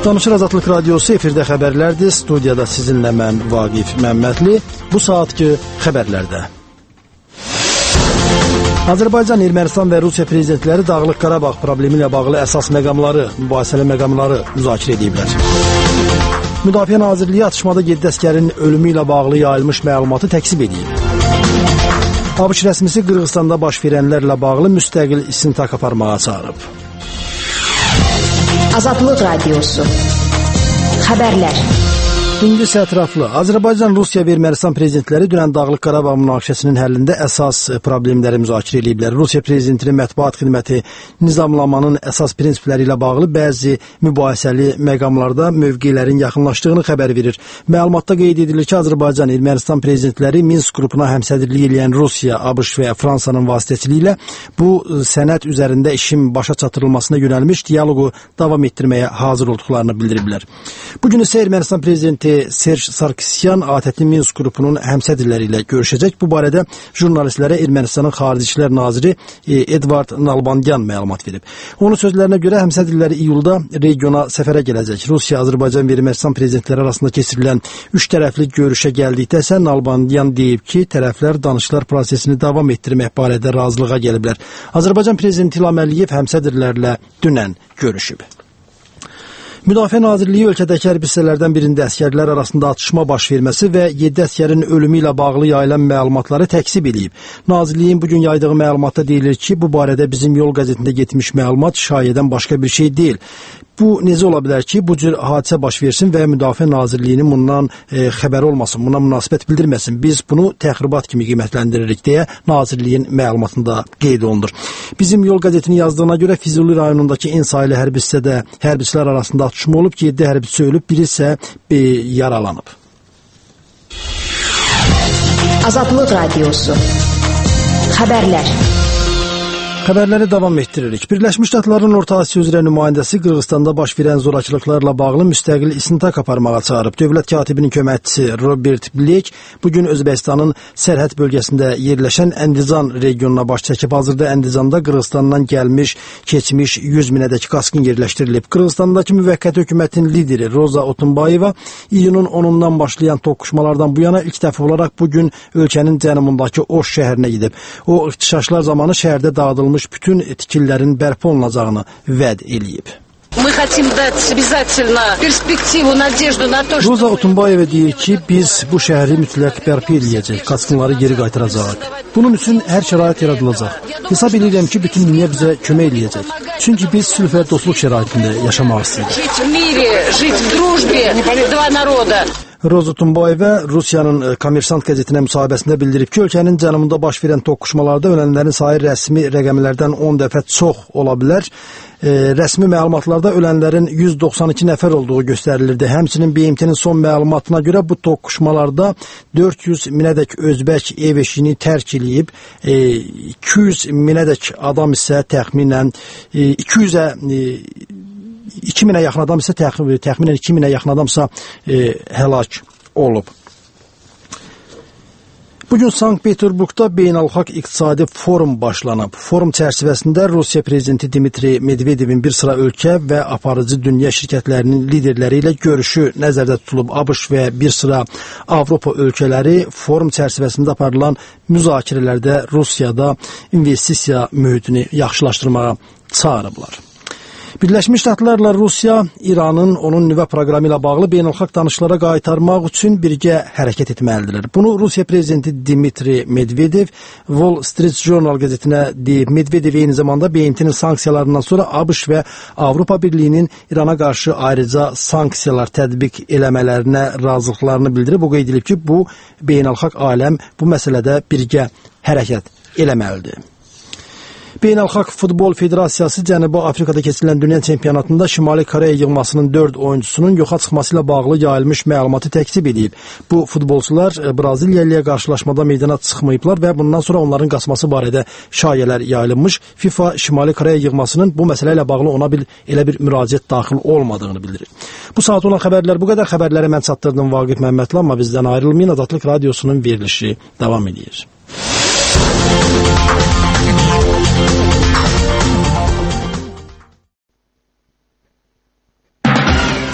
Danışır Azadlıq Radiosu efirdə xəbərlərdir. Studiyada sizinlə mən Vaqif Məmmədli. Bu saatki xəbərlərdə. Azərbaycan, Ermənistan və Rusiya prezidentləri Dağlıq Qarabağ problemi ilə bağlı əsas məqamları, mübahisəli məqamları müzakirə ediblər. Müdafiə Nazirliyi atışmada 7 əsgərin ölümü ilə bağlı yayılmış məlumatı təkzib edib. ABŞ rəsmisi Qırğızstanda baş verənlərlə bağlı müstəqil istintaq aparmağa çağırıb. Azadlıq Radiosu. Xəbərlər. İndi isə ətraflı. Azərbaycan, Rusiya və Ermənistan prezidentləri dünən Dağlıq Qarabağ münaqişəsinin həllində əsas problemləri müzakirə ediblər. Rusiya prezidentinin mətbuat xidməti nizamlamanın əsas prinsipləri ilə bağlı bəzi mübahisəli məqamlarda mövqelərin yaxınlaşdığını xəbər verir. Məlumatda qeyd edilir ki, Azərbaycan, Ermənistan prezidentləri Minsk qrupuna həmsədrlik edən Rusiya, ABŞ və Fransanın vasitəsilə ilə bu sənəd üzərində işin başa çatdırılmasına yönəlmiş dialoqu davam etdirməyə hazır olduqlarını bildiriblər. Bugün isə Ermənistan prezidenti Serj Sarkisyan ATƏT Minsk qrupunun həmsədrləri ilə görüşəcək. Bu barədə jurnalistlərə Ermənistanın Xarici İşlər Naziri Edvard Nalbandyan məlumat verib. Onun sözlərinə görə həmsədrləri iyulda regiona səfərə gələcək. Rusiya, Azərbaycan və Ermənistan prezidentləri arasında keçirilən 3 tərəfli görüşə gəldikdə isə Nalbandyan deyib ki, tərəflər danışıqlar prosesini davam etdirmək barədə razılığa gəliblər. Azərbaycan prezidenti İlham Əliyev həmsədrlərlə dünən görüşüb. Müdafiə Nazirliyi ölkədəki hərbi hissələrdən birində əsgərlər arasında atışma baş verməsi və 7 əsgərin ölümü ilə bağlı yayılan məlumatları təkzib edib. Nazirliyin bugün yaydığı məlumatda deyilir ki, bu barədə Bizim Yol qəzetində getmiş məlumat şayədən başqa bir şey deyil. Bu necə ola bilər ki, bu cür hadisə baş versin və Müdafiə Nazirliyinin bundan xəbəri olmasın, buna münasibət bildirməsin. Biz bunu təxribat kimi qiymətləndiririk deyə Nazirliyin məlumatında qeyd olunur. Bizim Yol qəzetinin yazdığına görə Füzuli rayonundakı en sayılı hərbi hissədə hərbçilər arasında atışma olub ki, 7 hərbçi ölüb, biri isə yaralanıb. Azadlıq Radiosu. Xəbərlər. Xəbərləri davam etdiririk. Birləşmiş Ştatların Orta Asiya üzrə nümayəndəsi Qırğızstanda baş verən zorakılıqlarla bağlı müstəqil istintaq aparmağa çağırıb. Dövlət katibinin köməkçisi Robert Blek bugün Özbəkistanın sərhəd bölgəsində yerləşən Əndizan regionuna baş çəkib. Hazırda Əndizanda Qırğızstandan gəlmiş, keçmiş 100 minədək qaçqın yerləşdirilib. Qırğızstandakı müvəqqəti hökumətin lideri Roza Otunbayeva iyunun 10-undan başlayan toqquşmalardan bu yana ilk dəfə olaraq bugün ölkənin cənubundakı Oş şəhərinə gedib. O, ixtişaşlar zamanı şəhərdə dağıdılmış bütün tikililərin bərpa olunacağını vəd eləyib. Roza Otunbayeva deyir ki, biz bu şəhəri mütləq bərpa eləyəcək, qaçqınları geri qaytaracaq. Bunun üçün hər şərait yaradılacaq. Hesab edirəm ki, bütün dünya bizə kömək eləyəcək. Çünki biz sülh və dostluq şəraitində yaşamaq istəyirik. Roza Otunbayeva Rusiyanın Kommersant qəzetinə müsahibəsində bildirib ki, ölkənin cənubunda baş verən toqquşmalarda ölənlərin sayı rəsmi rəqəmlərdən 10 dəfə çox ola bilər. Rəsmi məlumatlarda ölənlərin 192 nəfər olduğu göstərilirdi. Həmçinin BMT-nin son məlumatına görə bu toqquşmalarda 400 minədək özbək ev eşiyini tərk edib, 200 minədək adam isə təxminən 2000-ə yaxın adam isə təxminən 2000-ə yaxın adamsa həlak olub. Bugün Sankt-Peterburqda Beynəlxalq İqtisadi Forum başlanıb. Forum çərçivəsində Rusiya prezidenti Dmitri Medvedevin bir sıra ölkə və aparıcı dünya şirkətlərinin liderləri ilə görüşü nəzərdə tutulub. ABŞ və bir sıra Avropa ölkələri forum çərçivəsində aparılan müzakirələrdə Rusiyada investisiya mühitini yaxşılaşdırmağa çağırıblar. Birləşmiş Ştatlarla Rusiya İranın onun nüvə proqramı ilə bağlı beynəlxalq danışıqlara qaytarmaq üçün birgə hərəkət etməlidirlər. Bunu Rusiya prezidenti Dmitri Medvedev Wall Street Journal qəzetinə deyib. Medvedev eyni zamanda BMT-nin sanksiyalarından sonra ABŞ və Avropa Birliyinin İrana qarşı ayrıca sanksiyalar tətbiq eləmələrinə razılıqlarını bildirib. O qeyd edilib ki, bu beynəlxalq aləm bu məsələdə birgə hərəkət eləməlidir. Beynəlxalq Futbol Federasiyası Cənubi Afrikada keçirilən dünya çempionatında Şimali Koreya yığmasının 4 oyuncusunun yoxa çıxması ilə bağlı yayılmış məlumatı təkzib edib. Bu futbolçular Braziliya ilə qarşılaşmada meydana çıxmayıblar və bundan sonra onların qaçması barədə şayələr yayılmış. FIFA Şimali Koreya yığmasının bu məsələ ilə bağlı ona elə bir müraciət daxil olmadığını bildirir. Bu saat olan xəbərlər bu qədər. Xəbərləri mən çatdırdım Vaqif Məmmədli, amma bizdən ayrılmayın. Azadlıq Radiosunun verilişi davam edir.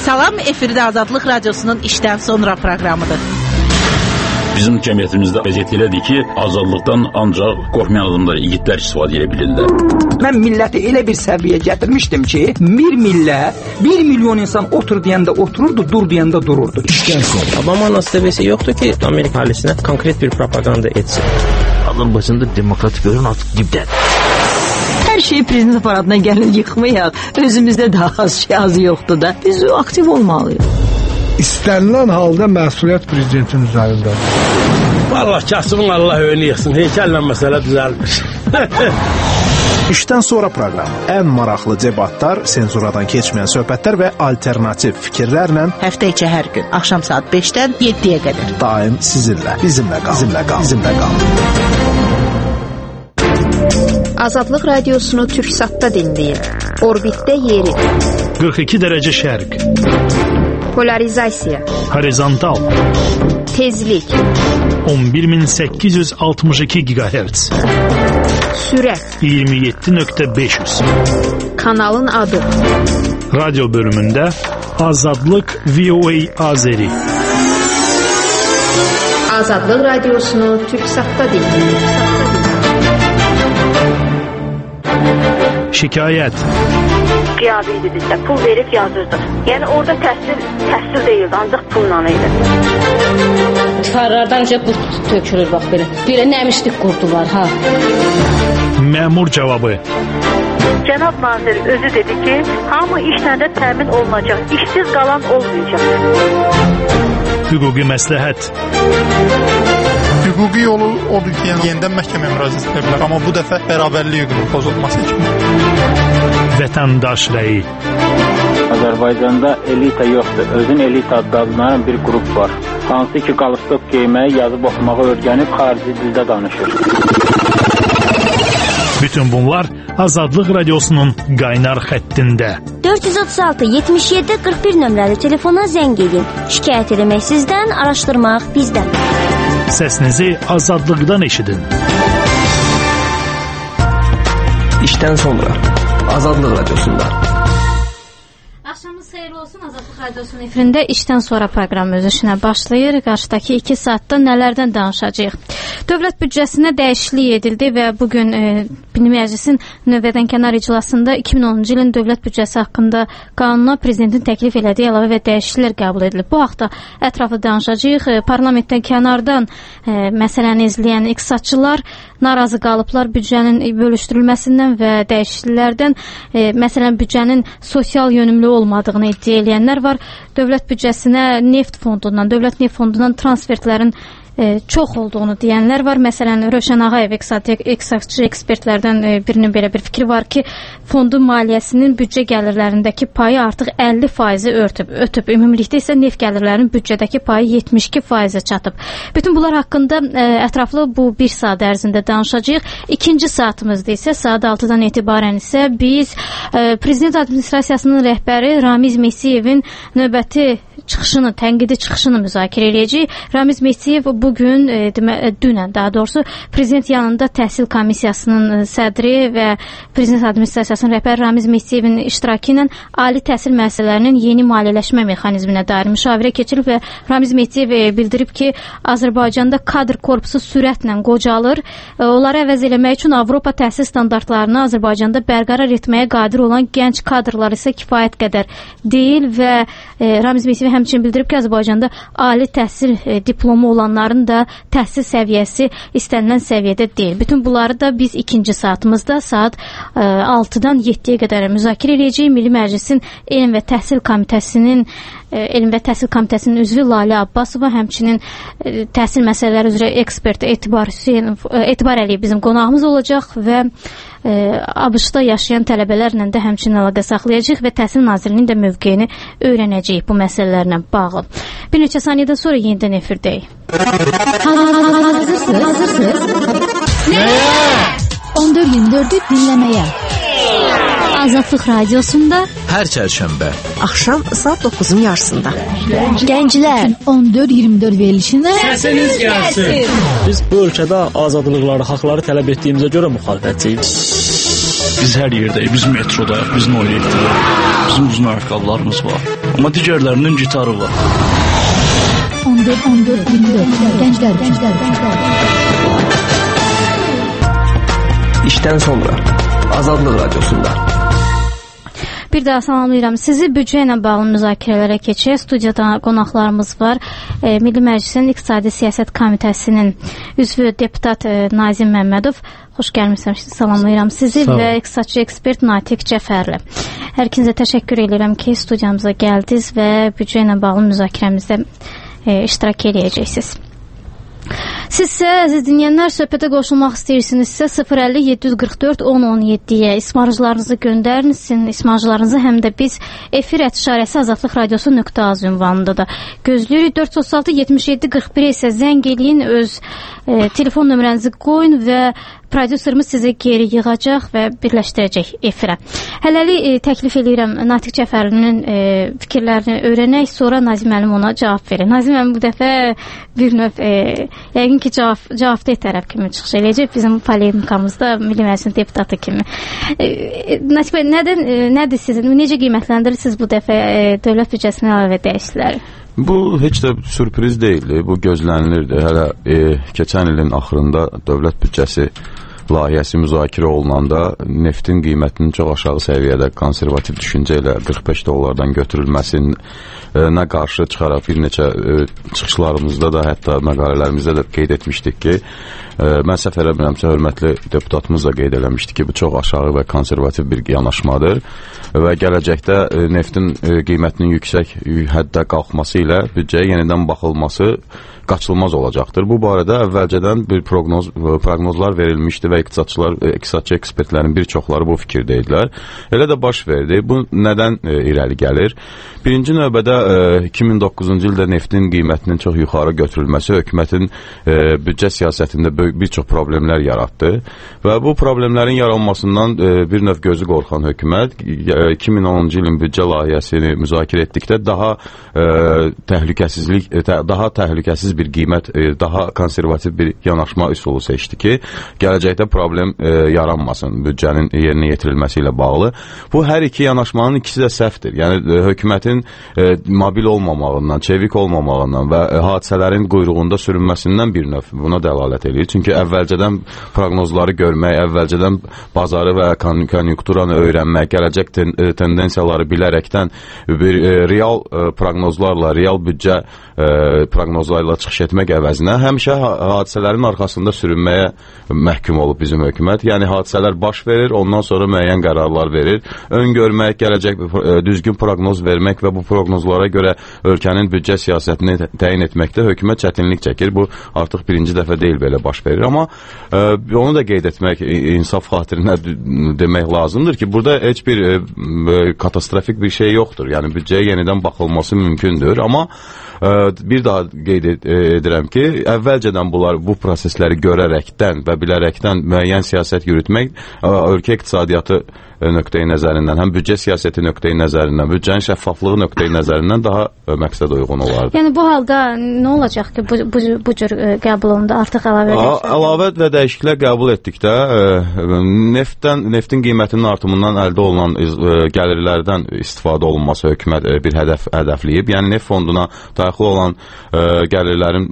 Salam, efirdə Azadlıq Radiosunun işdən sonra proqramıdır. Bizim cəmiyyətimizdə vəziyyət elədir ki, azadlıqdan ancaq qorxmayan adamlar, igidlər istifadə edə bilirlər. Mən milləti elə bir səviyyə gətirmişdim ki, bir millət, 1 milyon insan otur deyəndə otururdu, dur deyəndə dururdu. Obama'nın seviyesi yoktu ki Amerika ailesine konkret bir propaganda etsin. Azərbaycanda demokratik görün artıq dibdədir. Hər şeyi prezident aparatına gəlin yıxmayaq. Özümüzdə daha az yoxdur da. Biz aktiv olmalıyıq. İstənilən halda məsuliyyət prezidentin üzərindədir. Vallahi kasımın Allah önünü yıxsın. Heykəllə məsələ düzəlmiş. İşdən sonra proqramı. Ən maraqlı debatlar, senzuradan keçməyən söhbətlər və alternativ fikirlərlə Həftə içi hər gün axşam saat 5-dən 7-yə qədər. Daim sizinlə. Bizimlə qalın. Azadlıq Radiosunu Türksatda dinləyin. Orbitdə yeri. 42 dərəcə şərq. Polarizasiya. Horizontal. Tezlik. 11862 GHz. Sürət. 27.500. Kanalın adı. Radyo bölümündə Azadlıq VOA Azeri. Azadlıq Radiosunu Türksatda dinləyin. Şikayət. Qiyabi idi bizdə. Pul verib yazırdıq. Yəni orada təhsil deyildi, ancaq pulla idi. Tifarlardan qurt tökülür bax belə. Belə nəmişlik qurdular ha. Məmur cavabı. Cənab nazir özü dedi ki, hamı işlə də təmin olunacaq. İşsiz qalan olmayacaq. Hüquqi məsləhət. Hüquqi yolu odur ki, yenidən məhkəməyə müraciət edə bilər, amma bu dəfə bərabərlik hüququnun pozulması üçün. Vətəndaş rəyi. Azərbaycanda elita yoxdur. Özün elita adlanan bir qrup var. Hansı ki, qalstok geyməyi, yazıb oxumağı öyrənib xarici dildə danışır. Bütün bunlar Azadlıq Radiosunun qaynar xəttində. 436-77-41 nömrəli telefona zəng edin. Şikayət eləmək sizdən, araşdırmaq bizdən. Səsinizi azadlıqdan eşidin. İşdən sonra Azadlıq Radiosunda. Axşamınız xeyirli olsun. Azadlıq Radiosunun efirində işdən sonra proqram öz işinə başlayır. Qarşıdakı 2 saatda nələrdən danışacağıq? Dövlət büdcəsinə dəyişiklik edildi və bugün Milli Məclisin növbədənkənar iclasında 2010-cu ilin dövlət büdcəsi haqqında qanuna prezidentin təklif elədiyi əlavə və dəyişikliklər qəbul edilib. Bu haqda ətraflı danışacağıq. Parlamentdən kənardan məsələni izləyən iqtisadçılar narazı qalıblar büdcənin bölüşdürülməsindən və dəyişikliklərdən. Məsələn, büdcənin sosial yönümlü olmadığını iddia edənlər var. Dövlət büdcəsinə dövlət neft fondundan transfertlərin çox olduğunu deyənlər var. Məsələn, Rövşən Ağayev iqtisadçı ekspertlərdən birinin belə bir fikri var ki, fondun maliyyəsinin büdcə gəlirlərindəki payı artıq 50% ötüb. Ümumilikdə isə neft gəlirlərinin büdcədəki payı 72% çatıb. Bütün bunlar haqqında ətraflı bu 1 saat ərzində danışacağıq. İkinci saatımızda isə saat 6-dan etibarən isə biz Prezident Administrasiyasının rəhbəri Ramiz Mehsiyevin növbəti tənqidi çıxışını müzakirə edəcəyik. Ramiz Mehsiyev bugün, dünən daha doğrusu, Prezident yanında Təhsil Komissiyasının sədri və Prezident Administrasiyasının rəhbəri Ramiz Mehsiyevin iştirakı ilə ali təhsil müəssisələrinin yeni maliyyələşmə mexanizminə dair müşavirə keçirib və Ramiz Mehsiyev bildirib ki, Azərbaycanda kadr korpusu sürətlə qocalır. Onları əvəz eləmək üçün Avropa təhsil standartlarını Azərbaycanda bərqərar etməyə qadir olan gənc kadrlar isə kifayət qədər deyil və Ramiz Mehsiyev həmçinin bildirib ki, Azərbaycanda ali təhsil diplomu olanların da təhsil səviyyəsi istənilən səviyyədə deyil. Bütün bunları da biz ikinci saatımızda saat 6-dan 7-yə qədər müzakirə edəcəyik. Milli Məclisin Elm və Təhsil Komitəsinin üzvü Lalə Abbasova, həmçinin təhsil məsələləri üzrə ekspert Etibar Əliyev bizim qonağımız olacaq və ABŞ-da yaşayan tələbələrlə də həmçinin əlaqə saxlayacaq və Təhsil Nazirliyinin də mövqeyini öyrənəcəyik bu məsələlərlə bağlı. Bir neçə saniyədən sonra yenidən efirdəyik. Hazırsınız? Nəyə? 14-24-ü dinləməyə. Azadlıq Radiosunda hər çərşənbə axşam saat 9-un yarısında. Gənclər 14-24 verilişində səsiniz gəlsin. Biz bu ölkədə azadlıqları, haqları tələb etdiyimizə görə müxalifətçiyik. Biz hər yerdəyik, biz metrodayıq, biz Noyevdəyik. Bizim uzun ayaqqabılarımız var. Amma digərlərinin gitarı var. 14-24 Gənclər. İşdən sonra Azadlıq Radiosunda. Bir daha salamlayıram. Sizi büdcə ilə bağlı müzakirələrə keçək. Studiyada qonaqlarımız var. Milli Məclisin İqtisadi Siyasət Komitəsinin üzvü deputat Nazim Məmmədov. Xoş gəlmisiniz. Salamlayıram sizi və iqtisadçı ekspert Natiq Cəfərli. Hər ikinizə təşəkkür edirəm ki, studiyamıza gəldiniz və büdcə ilə bağlı müzakirəmizdə iştirak edəcəksiniz. Sizsə, əziz dinləyənlər, söhbətə qoşulmaq istəyirsinizsə 050-744-1017-yə ismarıcılarınızı göndərin. Sizin ismarıcılarınızı həm də biz efir@şarəsi azadlıq radiosu.az ünvanında da gözləyirik. 436-77-41 isə zəng eləyin, öz telefon nömrənizi qoyun və prodüserimiz sizi geri yığacaq və birləşdirəcək efirə. Hələlik təklif edirəm Natiq Cəfərlinin fikirlərini öyrənək, sonra Nazim müəllim ona cavab verir. Nazim müəllim bu dəfə bir növ yəqin ki cavabdeh tərəf kimi çıxış eləyəcək bizim polemikamızda Milli Məclisin deputatı kimi. Natiq bəy, nədir sizin, necə qiymətləndirirsiniz bu dəfə dövlət büdcəsinə əlavə dəyişiklikləri? Bu heç də sürpriz deyildi, bu gözlənilirdi. Hələ keçən ilin axırında dövlət büdcəsi layihəsi müzakirə olunanda neftin qiymətinin çox aşağı səviyyədə konservativ düşüncə ilə 45 dollardan götürülməsinə qarşı çıxaraq bir neçə çıxışlarımızda da, hətta məqalələrimizdə də qeyd etmişdik ki, mən səhv eləmirəmsə, hörmətli deputatımız da qeyd eləmişdi ki, bu çox aşağı və konservativ bir yanaşmadır və gələcəkdə neftin qiymətinin yüksək həddə qalxması ilə büdcəyə yenidən baxılması qaçılmaz olacaqdır. Bu barədə əvvəlcədən bir proqnozlar verilmişdi və iqtisadçı ekspertlərin bir çoxları bu fikirdəydilər. Elə də baş verdi. Bu nədən irəli gəlir? Birinci növbədə 2009-cu ildə neftin qiymətinin çox yuxarı götürülməsi hökumətin büdcə siyasətində bir çox problemlər yaratdı və bu problemlərin yaranmasından bir növ gözü qorxan hökumət 2010-cu ilin büdcə layihəsini müzakirə etdikdə daha təhlükəsiz bir qiymət, daha konservativ bir yanaşma üsulu seçdi ki, gələcəkdə problem yaranmasın büdcənin yerinə yetirilməsi ilə bağlı. Bu hər iki yanaşmanın ikisi də səhvdir. Yəni hökumətin mobil olmamağından, çevik olmamağından və hadisələrin quyruğunda sürünməsindən bir növ buna dəlalət edir. Çünki əvvəlcədən proqnozları görmək, əvvəlcədən bazarı və konjunkturanı öyrənmək, gələcək tendensiyaları bilərəkdən bir real proqnozlarla, real büdcə proqnozlarla çıxış etmək əvəzinə həmişə hadisələrin arxasında sürünməyə məhkum olub bizim hökumət. Yəni hadisələr baş verir, ondan sonra müəyyən qərarlar verir. Öngörmək, gələcək düzgün proqnoz vermək və bu proqnozlara görə ölkənin büdcə siyasətini təyin etməkdə hökumət çətinlik çəkir. Bu artıq birinci dəfə deyil belə baş verir. Amma onu da qeyd etmək, insaf xatirinə demək lazımdır ki, burada heç bir katastrofik bir şey yoxdur. Yəni büdcəyə yenidən baxılması mümkündür. Amma bir daha qeyd edirəm ki, əvvəlcədən bu prosesləri görərəkdən və bilərəkdən müəyyən siyasət yürütmək ölkə iqtisadiyyatı nöqteyi nəzərindən, həm büdcə siyasəti nöqteyi nəzərindən, büdcənin şəffaflığı nöqteyi nəzərindən daha məqsəd uyğun olardı. Yəni bu halda nə olacaq ki, bu cür qəbul olundu, artıq əlavə və dəyişikliklər qəbul etdikdə neftin qiymətinin artımından əldə olunan gəlirlərdən istifadə olunması hökumət bir hədəfləyib. Yəni neft fonduna daxil olan gəlirlərin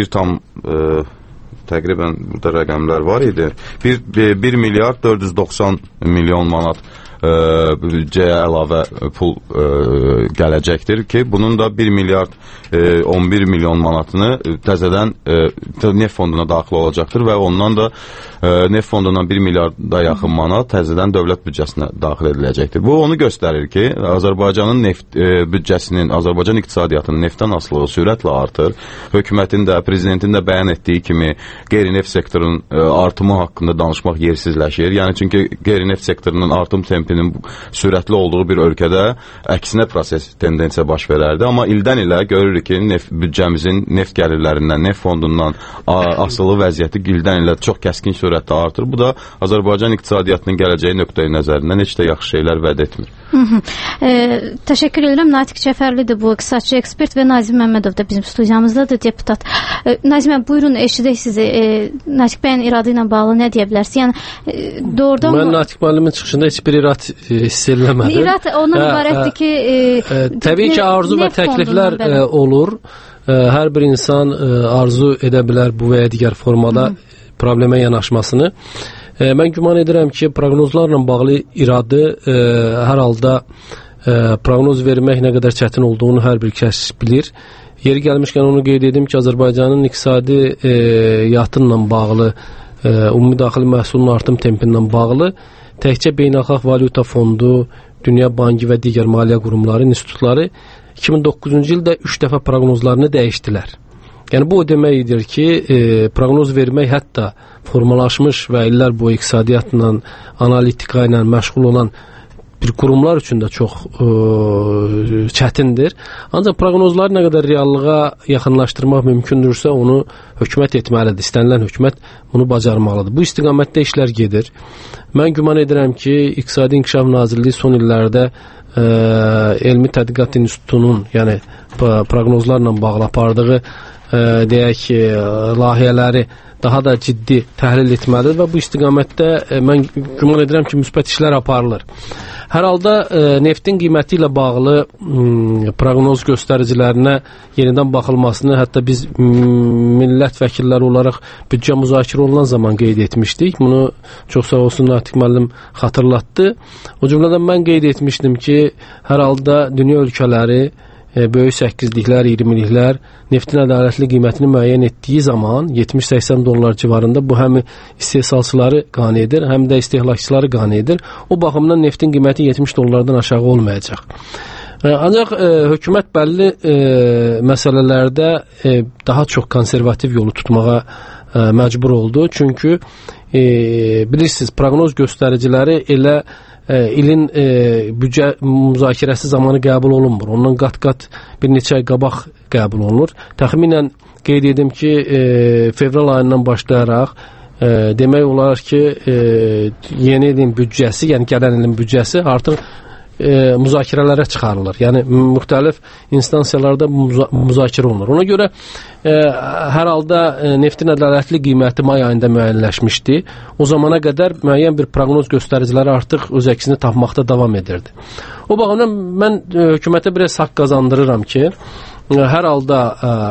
təqribən burada rəqəmlər var idi. 1 milyard 490 milyon manat büdcəyə əlavə pul gələcəkdir ki, bunun da 1 milyard 11 milyon manatını təzədən neft fonduna daxil olacaqdır və ondan da neft fondundan 1 milyarda yaxın manat təzədən dövlət büdcəsinə daxil ediləcəkdir. Bu onu göstərir ki, Azərbaycanın neft büdcəsinin, Azərbaycan iqtisadiyyatının neftdən asılığı sürətlə artır. Hökumətin də, prezidentin də bəyan etdiyi kimi qeyri-neft sektorunun artımı haqqında danışmaq yersizləşir. Yəni çünki qeyri-neft sektorunun artım tempinin sürətli olduğu bir ölkədə əksinə proses, tendensiya baş verərdi. Amma ildən ilə görürük ki, büdcəmizin neft gəlirlərindən, neft fondundan asılı vəziyyəti ildən ilə çox kəskin sürətlə artır. Bu da Azərbaycan iqtisadiyyatının gələcəyi nöqteyi nəzərindən heç də yaxşı şeylər vəd etmir. Təşəkkür edirəm. Natiq Cəfərlidir bu iqtisadçı ekspert və Nazim Məmmədov da bizim studiyamızdadır, deputat. Nazim, buyurun, eşidək sizi. Natiq bəyin iradı ilə bağlı nə deyə bilərsiniz? Yəni doğrudan mən Natiq müəllimin çıxışında heç bir irad hiss eləmədim. İrad ondan ibarətdir ki, təbii ki, arzu və təkliflər olur. Hər bir insan arzu edə bilər bu və ya digər formada problemə yanaşmasını. Mən güman edirəm ki, proqnozlarla bağlı iradı hər halda proqnoz vermək nə qədər çətin olduğunu hər bir kəs bilir. Yeri gəlmişkən onu qeyd edim ki, Azərbaycanın iqtisadiyyatınla bağlı, ümumi daxili məhsulun artım tempindən bağlı təkcə Beynəlxalq Valyuta Fondu, Dünya Bankı və digər maliyyə qurumları, institutları 2009-cu ildə 3 dəfə proqnozlarını dəyişdilər. Yəni bu o deməkdir ki, proqnoz vermək hətta formalaşmış və illər boyu iqtisadiyyatla, analitika ilə məşğul olan bir qurumlar üçün də çox çətindir. Ancaq proqnozları nə qədər reallığa yaxınlaşdırmaq mümkündürsə, onu hökumət etməlidir. İstənilən hökumət bunu bacarmalıdır. Bu istiqamətdə işlər gedir. Mən güman edirəm ki, İqtisadi İnkişaf Nazirliyi son illərdə Elmi Tədqiqat İnstitutunun, yəni proqnozlarla bağlı apardığı deyək ki, layihələri daha da ciddi təhlil etməlidir və bu istiqamətdə mən güman edirəm ki, müsbət işlər aparılır. Hər halda neftin qiyməti ilə bağlı proqnoz göstəricilərinə yenidən baxılmasını hətta biz millət vəkilləri olaraq büdcə müzakirə olunan zaman qeyd etmişdik. Bunu çox sağ olsun Natiq müəllim xatırlatdı. O cümlədən mən qeyd etmişdim ki, hər halda dünya ölkələri böyük 8-liklər, 20-liklər neftin ədalətli qiymətini müəyyən etdiyi zaman 70-80 dollar civarında bu həm istehsalçıları qane edir, həm də istehlakçıları qane edir. O baxımdan neftin qiyməti 70 dollardan aşağı olmayacaq. Ancaq hökumət bəlli məsələlərdə daha çox konservativ yolu tutmağa məcbur oldu. Çünki bilirsiniz, proqnoz göstəriciləri elə ilin büdcə müzakirəsi zamanı qəbul olunmur. Ondan qat-qat bir neçə ay qabaq qəbul olunur. Təxminən qeyd edim ki, fevral ayından başlayaraq demək olar ki, yeni ilin büdcəsi, yəni gələn ilin büdcəsi artıq müzakirələrə çıxarılır. Yəni müxtəlif instansiyalarda müzakirə olunur. Ona görə hər halda neftin ədalətli qiyməti may ayında müəyyənləşmişdi. O zamana qədər müəyyən bir proqnoz göstəriciləri artıq öz əksini tapmaqda davam edirdi. O baxımdan mən hökumətə biraz haqq qazandırıram ki, hər halda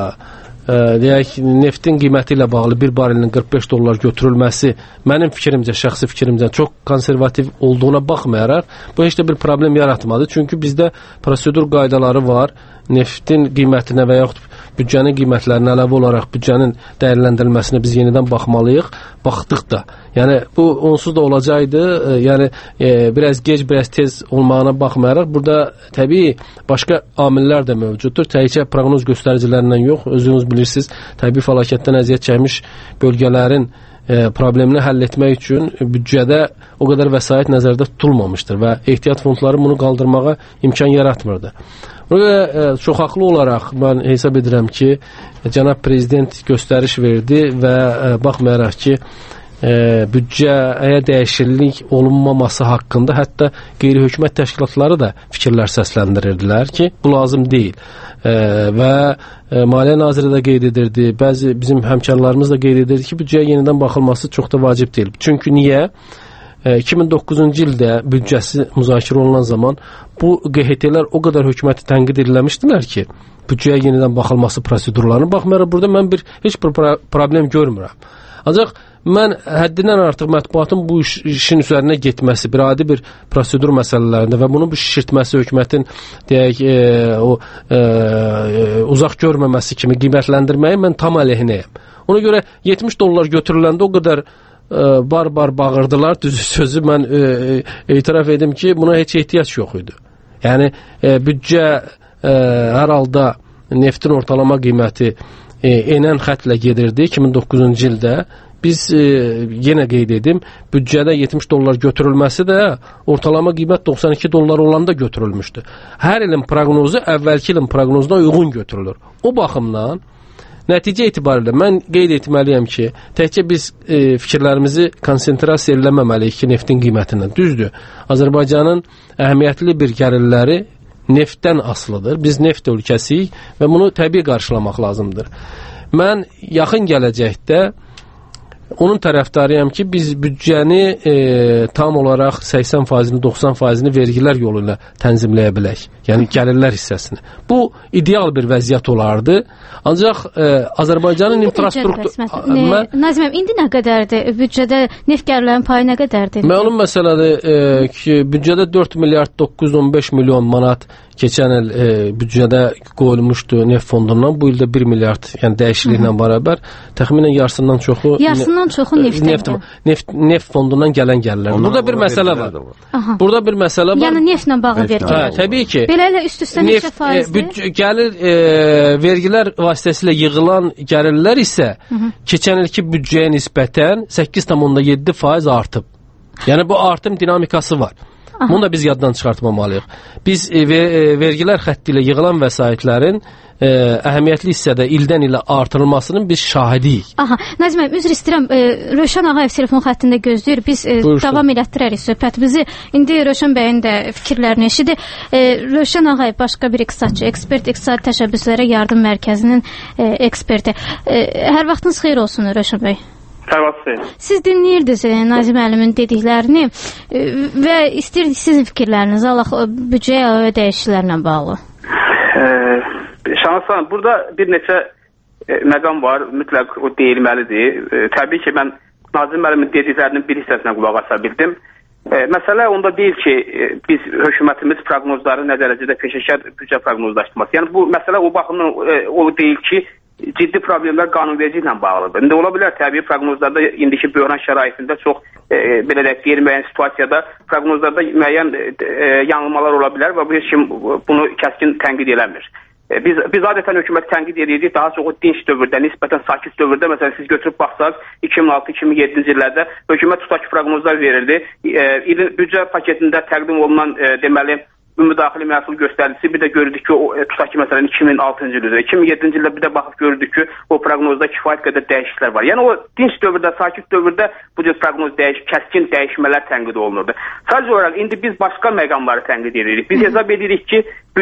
deyək, neftin qiyməti ilə bağlı bir barelin 45 dollar götürülməsi mənim fikrimcə, şəxsi fikrimcə çox konservativ olduğuna baxmayaraq bu heç də bir problem yaratmadı. Çünki bizdə prosedur qaydaları var. Neftin qiymətinə və yaxud büdcənin qiymətlərinə əlavə olaraq büdcənin dəyərləndirilməsinə biz yenidən baxmalıyıq. Baxdıq da. Yəni bu onsuz da olacaqdı. Yəni biraz gec, biraz tez olmağına baxmayaraq burada təbii başqa amillər də mövcuddur. Təkcə proqnoz göstəricilərindən yox, özünüz bilirsiniz, təbii fəlakətdən əziyyət çəkmiş bölgələrin problemini həll etmək üçün büdcədə o qədər vəsait nəzərdə tutulmamışdır və ehtiyat fondları bunu qaldırmağa imkan yaratmırdı. Və çox haqlı olaraq mən hesab edirəm ki, cənab prezident göstəriş verdi və baxmayaraq ki, büdcəyə dəyişiklik olunmaması haqqında hətta qeyri-hökumət təşkilatları da fikirlər səsləndirirdilər ki, bu lazım deyil. Və Maliyyə Naziri də qeyd edirdi, bəzi bizim həmkarlarımız da qeyd edirdi ki, büdcəyə yenidən baxılması çox da vacib deyil. Çünki niyə? 2009-cu ildə büdcəsi müzakirə olunan zaman bu QHT-lər o qədər hökuməti tənqid ediləmişdilər ki, büdcəyə yenidən baxılması prosedurlarına baxmayaraq burada mən heç bir problem görmürəm. Ancaq mən həddindən artıq mətbuatın bu işin üzərinə getməsi, bir adi bir prosedur məsələlərində və bunun bu şişirtməsi hökumətin deyək uzaq görməməsi kimi qiymətləndirməyi mən tam əleyhinəyəm. Ona görə 70 dollar götürüləndə o qədər bar-bar bağırdılar. Düzü sözü mən etiraf edim ki, buna heç ehtiyac yox idi. Yəni büdcə hər halda neftin ortalama qiyməti enən xətlə gedirdi 2009-cu ildə. Biz yenə qeyd edim, büdcədə 70 dollar götürülməsi də ortalama qiymət 92 dollar olanda götürülmüşdü. Hər ilin proqnozu əvvəlki ilin proqnozuna uyğun götürülür. O baxımdan Nəticə etibarilə mən qeyd etməliyəm ki, təkcə biz fikirlərimizi konsentrasiya eləməməliyik ki, neftin qiymətindən. Düzdür, Azərbaycanın əhəmiyyətli bir gəlirləri neftdən asılıdır. Biz neft ölkəsiyik və bunu təbii qarşılamaq lazımdır. Mən yaxın gələcəkdə onun tərəfdarıyam ki, biz büdcəni tam olaraq 80%-ni, 90%-ni vergilər yolu ilə tənzimləyə bilək. Yəni gəlirlər hissəsini. Bu ideal bir vəziyyət olardı. Ancaq Azərbaycanın infrastruktur... Nazim, indi nə qədərdir? Büdcədə neft gəlirlərin payı nə qədərdir? Məlum məsələdir ki, büdcədə 4 milyard 915 milyon manat keçən il büdcədə qoyulmuşdu neft fondundan. Bu ildə 1 milyard, yəni dəyişikliklə bərabər təxminən yarısından çoxu neft fondundan gələn gəlirlər. Burada bir məsələ var. Burada bir məsələ var. Yəni neftlə bağlı vergilər. Təbii ki. Belələ üst-üstə neçə faizdir? Gəlir vergilər vasitəsilə yığılan gəlirlər isə keçən ilki büdcəyə nisbətən 8,7% artıb. Yəni bu artım dinamikası var. Bunu da biz yaddan çıxartmamalıyıq. Biz vergilər xətti ilə yığılan vəsaitlərin əhəmiyyətli hissədə ildən ilə artırılmasının biz şahidiyik. Nazim əmi, üzr istəyirəm, Rövşən Ağayev telefon xəttində gözləyir. Biz davam elətdirərik söhbətimizi. İndi Rövşən bəyin də fikirlərini eşidir. Rövşən Ağayev başqa bir iqtisadçı, ekspert, İqtisadi Təşəbbüslərə Yardım Mərkəzinin eksperti. Hər vaxtınız xeyir olsun Rövşən bəy. Siz dinləyirdiniz Nazim müəllimin dediklərini və istəyirdik sizin fikirləriniz Allah büdcəyə əlavə dəyişikliklərlə bağlı. Şanslan, burada bir neçə məqam var, mütləq o deyilməlidir. Təbii ki, mən Nazim müəllimin dediklərinin bir hissəsinə qulaq asa bildim. Məsələ onda deyil ki, biz hökumətimiz proqnozları nə dərəcədə peşəkar büdcə proqnozlaşdırması. Yəni bu məsələ o baxımdan o deyil ki, ciddi problemlər qanunvericiliklə bağlıdır. İndi ola bilər təbii proqnozlarda indiki böhran şəraitində çox belə də qeyri-müəyyən situasiyada proqnozlarda müəyyən yanılmalar ola bilər və bu heç kim bunu kəskin tənqid eləmir. Biz adətən hökuməti tənqid edirik daha çox o dinç dövrdə, nisbətən sakit dövrdə. Məsələn siz götürüb baxsaq 2006-2007-ci illərdə hökumət tutaq proqnozlar verirdi. İlin büdcə paketində təqdim olunan deməli müdaxilə məhsul göstəricisi bir də görürdük ki, tutaq ki, məsələn 2006-cı ildə, 2007-ci ildə bir də baxıb görürdük ki, o proqnozda kifayət qədər dəyişikliklər var. Yəni o dinç dövrdə, sakit dövrdə bu cür proqnoz kəskin dəyişmələr tənqid olunurdu. Sadəcə olaraq indi biz başqa məqamları tənqid edirik. Biz hesab edirik ki,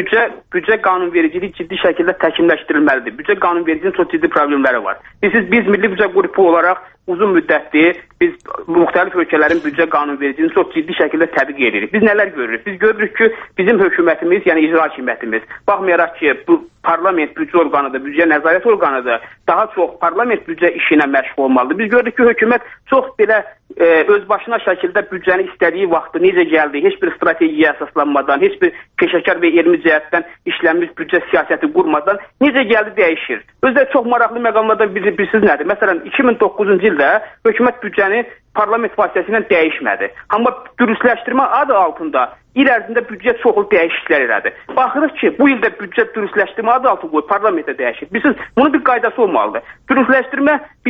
büdcə qanunvericiliyi ciddi şəkildə təkmilləşdirilməlidir. Büdcə qanunvericiliyinin çox ciddi problemləri var. Biz milli büdcə qrupu olaraq uzun müddətdir biz müxtəlif ölkələrin büdcə qanunvericiliyini çox ciddi şəkildə tətbiq edirik. Biz nələr görürük? Biz görürük ki, bizim hökumətimiz, yəni icra hakimiyyətimiz, baxmayaraq ki, bu parlament büdcə orqanıdır, büdcə nəzarət orqanıdır, daha çox parlament büdcə işinə məşğul olmalıdır. Biz gördük ki, hökumət çox belə özbaşına şəkildə büdcəni istədiyi vaxtı necə gəldi, heç bir strategiyaya əsaslanmadan, heç bir peşəkar və elmi cəhətdən işlənmiş büdcə siyasəti qurmadan necə gəldi dəyişir. Özdə çox maraqlı məqamlardan bilirsiniz nədir? Məsələn, 2009-cu ildə hökumət büdcəni parlament vasitəsilə dəyişmədi. Amma dürüstləşdirmə adı altında il ərzində büdcə çoxlu dəyişikliklər elədi. Baxırıq ki, bu ildə büdcə dürüstləşdirmə adı altında qoyub parlamentə dəyişir. Bilirsiniz, bunun bir qaydası olmalıdır. Dürüstləşdirmə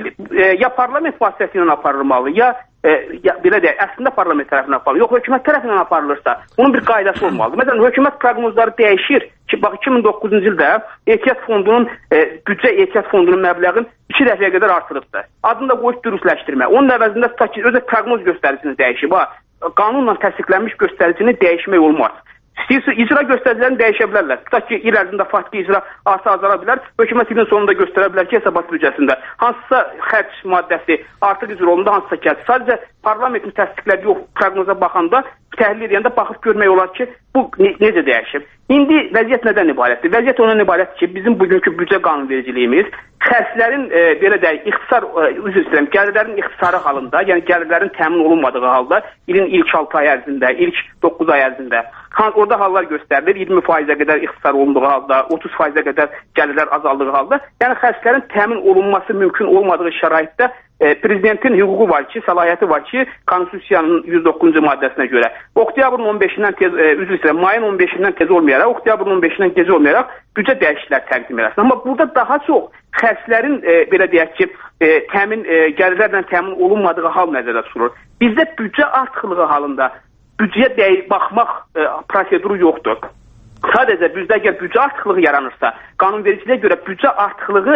ya parlament vasitəsilə aparılmalı, ya belə deyək, əslində parlament tərəfindən aparılır. Yox, hökumət tərəfindən aparılırsa, bunun bir qaydası olmalıdır. Məsələn, hökumət proqnozları dəyişir ki, bax 2009-cu ildə ehtiyat fondunun, büdcə ehtiyat fondunun məbləğin 2 dəfəyə qədər artırıbdır. Adını da qoyub dürüstləşdirmə. Onun əvəzində tutaq ki, özə proqnoz göstəricisini dəyişib. Qanunla təsdiqlənmiş göstəricini dəyişmək olmaz. İstəyirsə, icra göstəricilərini dəyişə bilərlər. Tutaq ki, il ərzində faktiki icra azala bilər, hökumət ilin sonunda göstərə bilər ki, hesabat büdcəsində hansısa xərc maddəsi artıq icra olundu, hansısa kəsb. Sadəcə parlamentin təsdiqlədiyi o proqnoza baxanda, təhlil edəndə baxıb görmək olar ki, bu necə dəyişib. İndi vəziyyət nədən ibarətdir? Vəziyyət ondan ibarətdir ki, bizim bugünkü büdcə qanunvericiliyimiz xərclərin belə deyək, gəlirlərin ixtisarı halında, yəni gəlirlərin təmin olunmadığı halda ilin ilk 6 ay ərzində, ilk 9 ay ərzində orada hallar göstərilir. 20%-ə qədər ixtisar olunduğu halda, 30%-ə qədər gəlirlər azaldığı halda, yəni xərclərin təmin olunması mümkün olmadığı şəraitdə prezidentin hüququ var ki, səlahiyyəti var ki, Konstitusiyanın 109-cu maddəsinə görə oktyabrın 15-dən tez, mayın 15-dən tez olmayaraq, oktyabrın 15-dən gec olmayaraq büdcə dəyişikliklər təqdim eləsin. Amma burada daha çox xərclərin belə deyək ki, gəlirlərlə təmin olunmadığı hal nəzərdə tutulur. Bizdə büdcə artıqlığı halında büdcəyə baxmaq proseduru yoxdur. Sadəcə bizdə əgər büdcə artıqlığı yaranırsa, qanunvericiliyə görə büdcə artıqlığı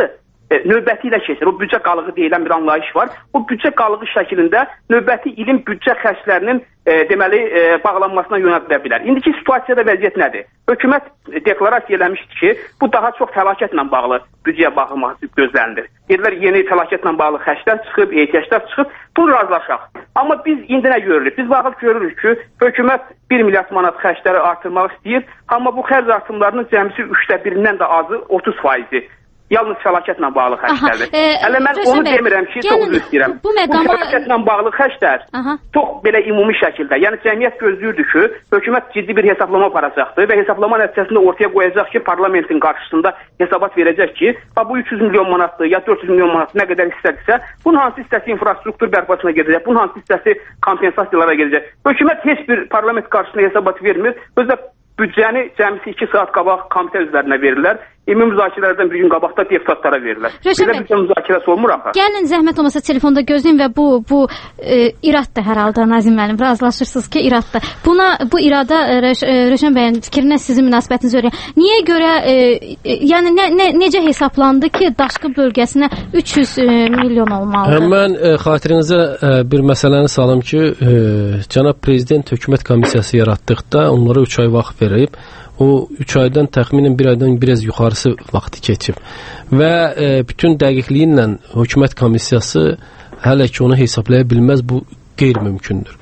növbəti ilə keçir. O büdcə qalığı deyilən bir anlayış var. O büdcə qalığı şəklində növbəti ilin büdcə xərclərinin bağlanmasına yönəldilə bilər. İndiki situasiyada vəziyyət nədir? Hökumət deklarasiya eləmişdi ki, bu daha çox fəlakətlə bağlı büdcəyə baxılması gözlənilir. Deyirlər, yeni fəlakətlə bağlı xərclər çıxıb, ehtiyaclar çıxıb, bunu razılaşaq. Amma biz indi nə görürük? Biz baxıb görürük ki, hökumət 1 milyard manat xərcləri artırmaq istəyir, amma bu xərc artımlarının cəmsi 1/3-dən də azı 30%-i. Yalnız fəlakətlə bağlı xərclərdir. Hələ mən onu demirəm ki, çox üzr istəyirəm. Bu fəlakətlə bağlı xərclər çox belə ümumi şəkildə, yəni cəmiyyət gözləyirdi ki, hökumət ciddi bir hesablama aparacaqdır və hesablama nəticəsində ortaya qoyacaq ki, parlamentin qarşısında hesabat verəcək ki, bu 300 milyon manatdır, ya 400 milyon manat nə qədər hissədirsə, bunun hansı hissəsi infrastruktur bərpasına gedəcək, bunun hansı hissəsi kompensasiyalara gedəcək. Hökumət heç bir parlament qarşısında hesabat vermir, özdə büdcəni cəmisi 2 saat qabaq komitə üzvlərinə verirlər. Ümumi müzakirələrdən bir gün qabaqda deputatlara verirlər. Belə bir müzakirəsi olmur axı. Gəlin zəhmət olmasa telefonda gözləyin və bu iraddır hər halda Nazim müəllim. Razılaşırsınız ki, iraddır. Bu irada Rövşən bəyin fikrinə sizin münasibətiniz öyrən. Niyə görə yəni necə hesablandı ki, Daşqı bölgəsinə 300 milyon olmalıdır? Mən xatirinizə bir məsələni salım ki, cənab prezident hökumət komissiyası yaratdıqda onlara 3 ay vaxt verib. O 3 aydan təxminən 1 aydan biraz yuxarısı vaxtı keçib. Və bütün dəqiqliyi ilə hökumət komissiyası hələ ki onu hesablaya bilməz, bu qeyri-mümkündür.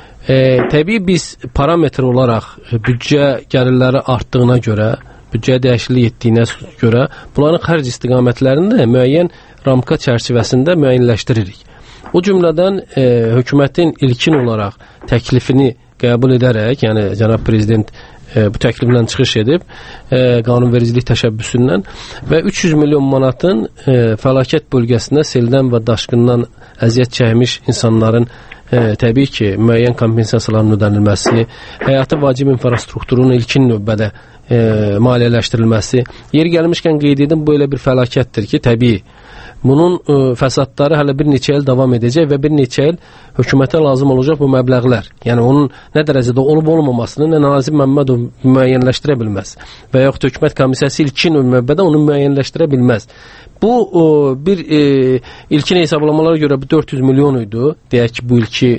Təbii biz parametr olaraq büdcə gəlirləri artdığına görə, büdcəyə dəyişiklik etdiyinə görə bunların xərc istiqamətlərini də müəyyən ramka çərçivəsində müəyyənləşdiririk. O cümlədən hökumətin ilkin olaraq təklifini qəbul edərək, yəni cənab prezident bu təkliflə çıxış edib qanunvericilik təşəbbüsündən və 300 milyon manatın fəlakət bölgəsinə seldən və daşqından əziyyət çəkmiş insanların təbii ki, müəyyən kompensasiyaların ödənilməsi, həyatı vacib infrastrukturun ilkin növbədə maliyyələşdirilməsi. Yeri gəlmişkən qeyd edim, bu elə bir fəlakətdir ki, təbii bunun fəsadları hələ bir neçə il davam edəcək və bir neçə il hökumətə lazım olacaq bu məbləğlər. Yəni onun nə dərəcədə olub-olmamasını Nazim Məmmədov müəyyənləşdirə bilməz və yaxud hökumət komissiyası ilkin növbədə onu müəyyənləşdirə bilməz. Bu bir ilkin hesablamalara görə 400 milyon idi. Deyək ki, bu ilki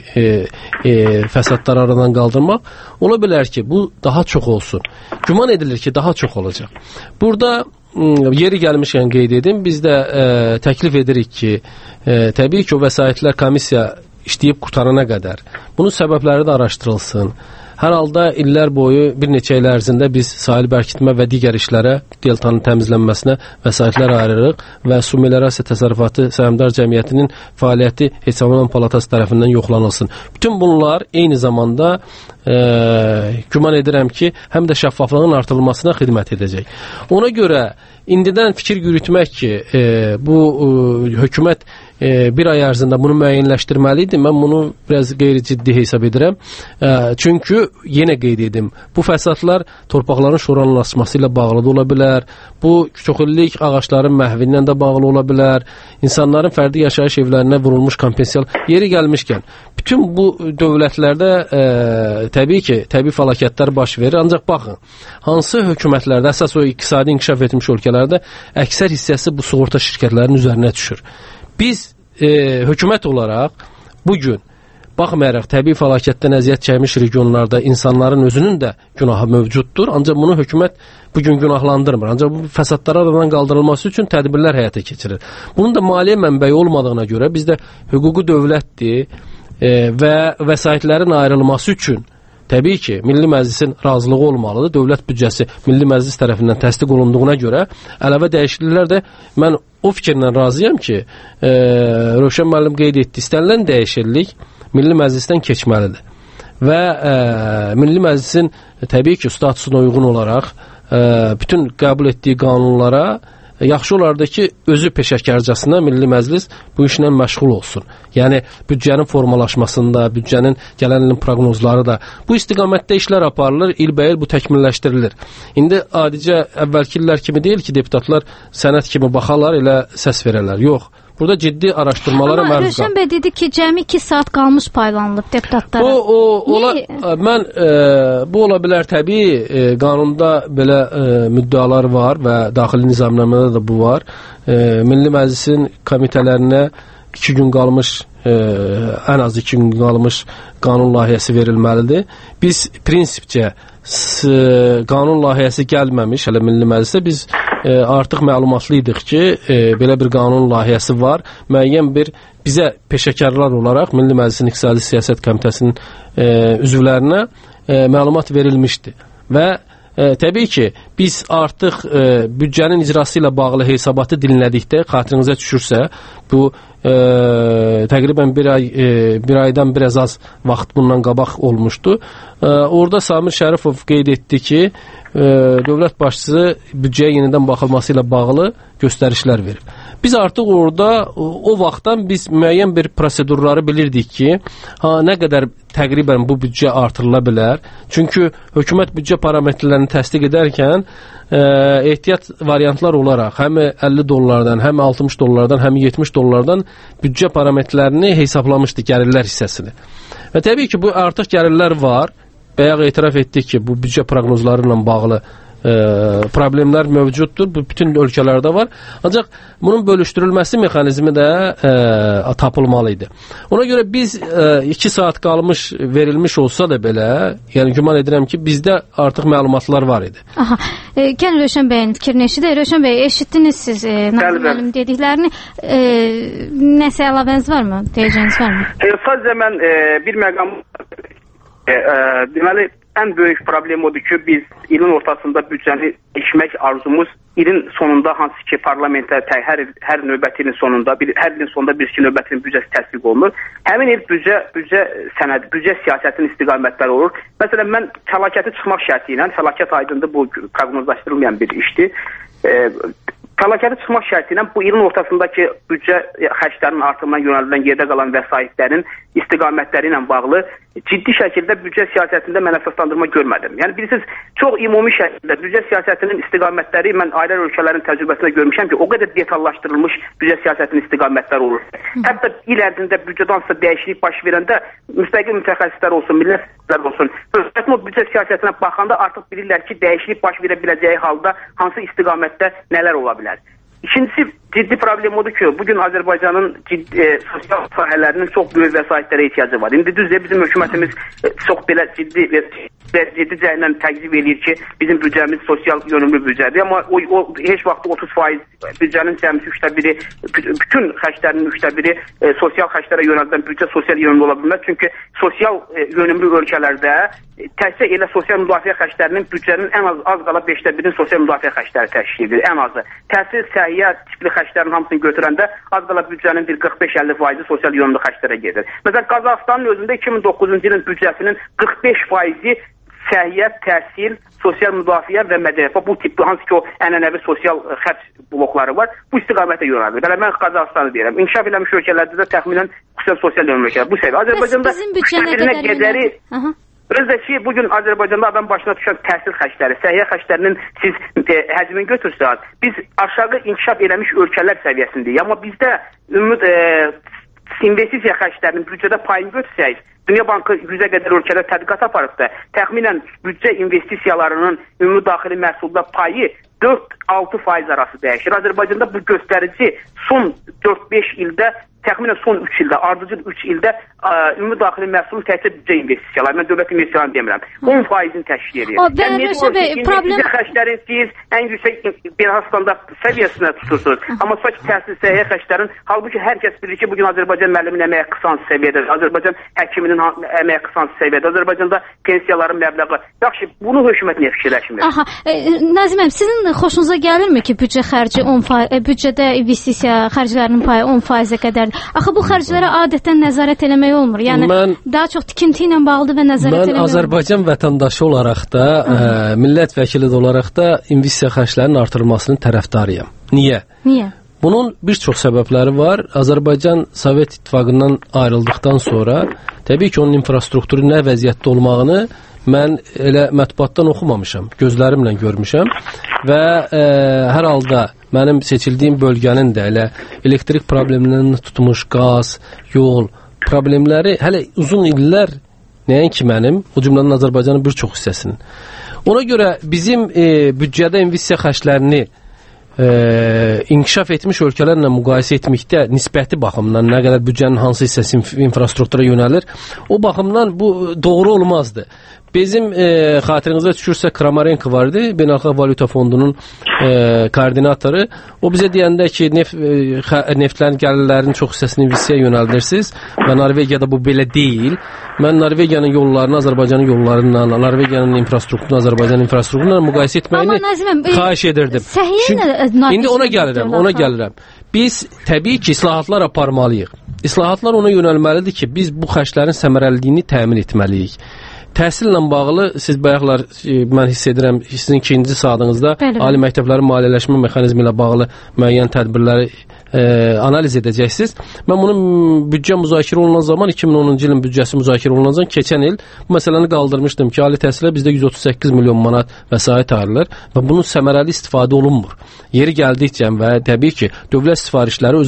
fəsadları aradan qaldırmaq. Ola bilər ki, bu daha çox olsun. Güman edilir ki, daha çox olacaq. Burada yeri gəlmişkən qeyd edim, biz də təklif edirik ki, təbii ki, o vəsaitlər komissiya işləyib qurtarana qədər bunun səbəbləri də araşdırılsın. Hər halda illər boyu bir neçə il ərzində biz sahil bərkitmə və digər işlərə, deltanın təmizlənməsinə vəsaitlər ayırırıq və Su Meliorasiya Təsərrüfatı Səhmdar Cəmiyyətinin fəaliyyəti Hesablama Palatası tərəfindən yoxlanılsın. Bütün bunlar eyni zamanda güman edirəm ki, həm də şəffaflığın artırılmasına xidmət edəcək. Ona görə indidən fikir yürütmək ki, bu hökumət bir ay ərzində bunu müəyyənləşdirməlidir. Mən bunu biraz qeyri-ciddi hesab edirəm. Çünki yenə qeyd edim, bu fəsadlar torpaqların şoranlaşması ilə bağlı da ola bilər. Bu çoxillik ağacların məhvindən də bağlı ola bilər. İnsanların fərdi yaşayış evlərinə vurulmuş kompensasiya yeri gəlmişkən bütün bu dövlətlərdə təbii ki, təbii fəlakətlər baş verir. Ancaq baxın, hansı hökumətlərdə, əsas o iqtisadi inkişaf etmiş ölkələrdə əksər hissəsi bu sığorta şirkətlərinin üzərinə düşür. Biz hökumət olaraq bugün baxmayaraq təbii fəlakətdən əziyyət çəkmiş regionlarda insanların özünün də günahı mövcuddur. Ancaq bunu hökumət bugün günahlandırmır. Ancaq bu fəsadlara aradan qaldırılması üçün tədbirlər həyata keçirir. Bunun da maliyyə mənbəyi olmadığına görə bizdə hüquqi dövlətdir və vəsaitlərin ayrılması üçün təbii ki, Milli Məclisin razılığı olmalıdır. Dövlət büdcəsi Milli Məclis tərəfindən təsdiq olunduğuna görə əlavə dəyişikliklər də mən o fikirlə razıyam ki, Rövşən müəllim qeyd etdi, istənilən dəyişiklik Milli Məclisdən keçməlidir. Və Milli Məclisin təbii ki, statusuna uyğun olaraq bütün qəbul etdiyi qanunlara yaxşı olardı ki, özü peşəkarcasına Milli Məclis bu işlə məşğul olsun. Yəni, büdcənin formalaşmasında, büdcənin gələn ilin proqnozları da bu istiqamətdə işlər aparılır, ilbəil bu təkmilləşdirilir. İndi adicə əvvəlki illər kimi deyil ki, deputatlar sənət kimi baxarlar, elə səs verərlər. Yox, burada ciddi araşdırmalara məruz qalır. Amma Rövşən bəy dedi ki, cəmi 2 saat qalmış paylanılıb deputatlara. Bu ola bilər təbii, qanunda belə müddəalar var və daxili nizamnamədə də bu var. Milli Məclisin komitələrinə 2 gün qalmış, ən az 2 gün qalmış qanun layihəsi verilməlidir. Biz prinsipcə qanun layihəsi gəlməmiş, hələ Milli Məclisə biz artıq məlumatlı idik ki, belə bir qanun layihəsi var. Müəyyən bir bizə peşəkarlar olaraq Milli Məclisin İqtisadi Siyasət Komitəsinin üzvlərinə məlumat verilmişdi. Və təbii ki, biz artıq büdcənin icrası ilə bağlı hesabatı dinlədikdə, xatirinizə düşürsə, bu təqribən bir aydan biraz az vaxt bundan qabaq olmuşdu. Orada Samir Şərifov qeyd etdi ki, dövlət başçısı büdcəyə yenidən baxılması ilə bağlı göstərişlər verib. Biz artıq orada o vaxtdan biz müəyyən bir prosedurları bilirdik ki, nə qədər təqribən bu büdcə artırıla bilər. Çünki hökumət büdcə parametrlərini təsdiq edərkən ehtiyat variantlar olaraq həm $50, həm $60, həm $70 büdcə parametrlərini hesablamışdı, gəlirlər hissəsini. Və təbii ki, bu artıq gəlirlər var. Bayaq etiraf etdik ki, bu büdcə proqnozları ilə bağlı problemlər mövcuddur. Bu bütün ölkələrdə var. Ancaq bunun bölüşdürülməsi mexanizmi də tapılmalı idi. Ona görə biz 2 saat qalmış verilmiş olsa da belə, yəni güman edirəm ki, bizdə artıq məlumatlar var idi. Aha. Gəl Rövşən bəyin fikrini eşidək. Rövşən bəy, eşitdiniz siz Nazim müəllim dediklərini. Nəsə əlavəniz varmı? Deyəcəyiniz varmı? Sadəcə mən bir məqam deməli ən böyük problem odur ki, biz ilin ortasında büdcəni dəyişmək arzumuz ilin sonunda hansı ki parlamentə hər növbəti ilin sonunda, hər ilin sonunda bir-iki növbətinin büdcəsi təsdiq olunur. Həmin il büdcə siyasətinin istiqamətləri olur. Məsələn, mən fəlakəti çıxmaq şərti ilə, fəlakət aydındır, bu proqnozlaşdırılmayan bir işdir. Fəlakəti çıxmaq şərti ilə bu ilin ortasındakı büdcə xərclərinin artırımına yönəldilən yerdə qalan vəsaitlərin istiqamətləri ilə bağlı ciddi şəkildə büdcə siyasətində mən əsaslandırma görmədim. Yəni bilirsiniz, çox ümumi şəkildə büdcə siyasətinin istiqamətləri mən ayrı ölkələrin təcrübəsində görmüşəm ki, o qədər detallaşdırılmış büdcə siyasətinin istiqamətləri olur. Hətta il ərzində büdcədə hansısa dəyişiklik baş verəndə müstəqil mütəxəssislər olsun, millətlər olsun, hökumətin o büdcə siyasətinə baxanda artıq bilirlər ki, dəyişiklik baş verə biləcəyi halda hansı istiqamətdə nələr ola bilər. İkincisi ciddi problem odur ki, bugün Azərbaycanın sosial sahələrinin çox böyük vəsaitlərə ehtiyacı var. İndi düzdür, bizim hökumətimiz çox belə ciddi cəhənnəm təqzib edir ki, bizim büdcəmiz sosial yönümlü büdcədir. Amma o heç vaxt 30% büdcənin cəmisi 1/3, bütün xərclərinin 1/3 sosial xərclərə yönəldən büdcə sosial yönümlü ola bilməz. Çünki sosial yönümlü ölkələrdə təhsil elə sosial müdafiə xərclərinin büdcənin ən az qala 5/1 sosial müdafiə xərcləri təşkil edir, ən azı. Təhsil, səhiyyə tipli xərclərin hamısını götürəndə az qala büdcənin bir 45-50% sosial yönümlü xərclərə gedir. Məsələn, Qazaxıstanın özündə 2009-cu ilin büdcəsinin 45% səhiyyə, təhsil, sosial müdafiə və mədəniyyət. Bu tipli hansı ki o ənənəvi sosial xərc blokları var, bu istiqamətə yönəldir. Belə mən Qazaxıstanı deyirəm. İnkişaf eləmiş ölkələrdə də təxminən xüsusən sosial yönümlü ölkələr. Bu səviyyə. Azərbaycanda qədəri özdə ki, bugün Azərbaycanda adam başına düşən təhsil xərcləri, səhiyyə xərclərinin siz həcmini götürsəz, biz aşağı inkişaf eləmiş ölkələr səviyyəsindəyik. Amma bizdə investisiya xərclərinin büdcədə payını götürsək, Dünya Bankı 100-ə qədər ölkələr tədqiqat aparıbdır. Təxminən büdcə investisiyalarının ümumi daxili məhsulda payı 4-6% arası dəyişir. Azərbaycanda bu göstərici son 4-5 ildə, təxminən son 3 ildə, ardıcıl 3 ildə ümumi daxili məhsulun təhsil büdcə investisiyaları, mən dövlət investisiyalarını demirəm, 10%-ni təşkil edir. Yəni, investisiya xərclərin siz ən yüksək beynəlxalq standart səviyyəsinə tutursunuz. Amma sanki təhsil, səhiyyə xərclərin, halbuki hər kəs bilir ki, bugün Azərbaycan müəllimin əmək qısansı səviyyədir, Azərbaycan həkiminin əmək qısansı səviyyədir, Azərbaycanda pensiyaların məbləği. Yaxşı, bunu hökumət niyə fikirləşmir? Aha, Nazim, sizin xoşunuza gəlirmi ki, büdcə xərci 10%, büdcədə investisiya xərclərinin payı 10%-ə qədər? Axı bu xərclərə adətən nəzarət eləmək olmur. Yəni daha çox tikinti ilə bağlıdır və nəzarət eləmək olmur. Mən Azərbaycan vətəndaşı olaraq da, millət vəkili olaraq da investisiya xərclərinin artırılmasının tərəfdarıyam. Niyə? Bunun bir çox səbəbləri var. Azərbaycan Sovet İttifaqından ayrıldıqdan sonra təbii ki, onun infrastrukturu nə vəziyyətdə olmağını mən elə mətbuatdan oxumamışam, gözlərimlə görmüşəm və hər halda mənim seçildiyim bölgənin də elə elektrik problemindən tutmuş qaz, yol problemləri hələ uzun illər nəinki mənim, o cümlənin Azərbaycanın bir çox hissəsinin. Ona görə bizim büdcədə investisiya xərclərini inkişaf etmiş ölkələrlə müqayisə etməkdə nisbəti baxımından nə qədər büdcənin hansı hissəsi infrastruktura yönəlir, o baxımdan bu doğru olmazdı. Bizim xatirinizə düşürsə Kramarenko vardı, Beynəlxalq Valyuta Fondunun koordinatoru. O bizə deyəndə ki, neftlərin gəlirlərinin çox hissəsini investisiyaya yönəldirsiniz və Norvegiyada bu belə deyil. Mən Norvegiyanın yollarını Azərbaycanın yollarıyla, Norvegiyanın infrastrukturunu Azərbaycanın infrastrukturuyla müqayisə etməyini xahiş edirdim. İndi ona gəlirəm. Biz təbii ki, islahatlar aparmalıyıq. İslahatlar ona yönəlməlidir ki, biz bu xərclərin səmərəliliyini təmin etməliyik. Təhsillə bağlı siz bayaqlar mən hiss edirəm sizin ikinci saatınızda ali məktəblərin maliyyələşmə mexanizmi ilə bağlı müəyyən tədbirləri analiz edəcəksiniz. Mən bunun büdcə müzakirə olunan zaman 2010-cu ilin büdcəsi müzakirə olunan zaman keçən il bu məsələni qaldırmışdım ki, ali təhsilə bizdə 138 milyon manat vəsait ayrılır və bunun səmərəli istifadə olunmur. Yeri gəldikcə və təbii ki, dövlət sifarişləri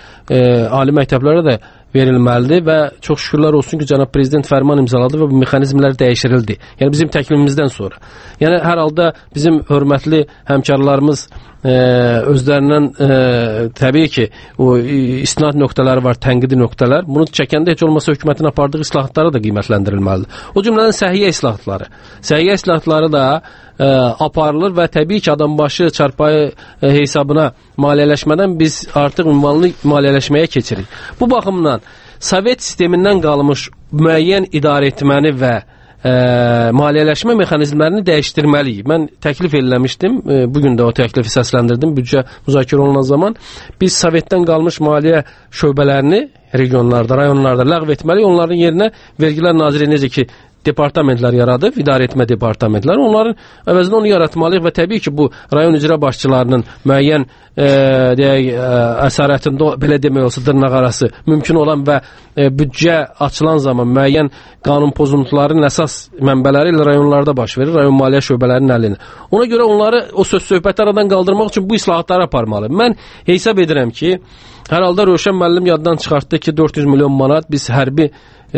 özəl ali məktəblərə də verilməlidir və çox şükürlər olsun ki, cənab prezident fərman imzaladı və bu mexanizmlər dəyişdirildi. Yəni bizim təklifimizdən sonra. Yəni hər halda bizim hörmətli həmkarlarımız özlərindən təbii ki, o istinad nöqtələri var, tənqidi nöqtələr. Bunu çəkəndə heç olmasa hökumətin apardığı islahatları da qiymətləndirilməlidir. O cümlədən səhiyyə islahatları. Səhiyyə islahatları da aparılır və təbii ki, adambaşı çarpayı hesabına maliyyələşmədən biz artıq ünvanlı maliyyələşməyə keçirik. Bu baxımdan Sovet sistemindən qalmış müəyyən idarə etməni və maliyyələşmə mexanizmlərini dəyişdirməliyik. Mən təklif eləmişdim, bugün də o təklifi səsləndirdim, büdcə müzakirə olunan zaman. Biz Sovetdən qalmış maliyyə şöbələrini regionlarda, rayonlarda ləğv etməliyik, onların yerinə Vergilər Nazirliyi necə ki, departamentlər yaradıb, idarə etmə departamentləri, onların əvəzində onu yaratmalıyıq və təbii ki, bu rayon icra başçılarının müəyyən əsarətində, belə demək olsa, dırnaq arası mümkün olan və büdcə açılan zaman müəyyən qanun pozuntuların əsas mənbələri ilə rayonlarda baş verir, rayon maliyyə şöbələrinin əlinə. Ona görə onları o söz-söhbəti aradan qaldırmaq üçün bu islahatları aparmalı. Mən hesab edirəm ki, hər halda Rövşən müəllim yaddan çıxartdı ki, 400 milyon manat biz hərbi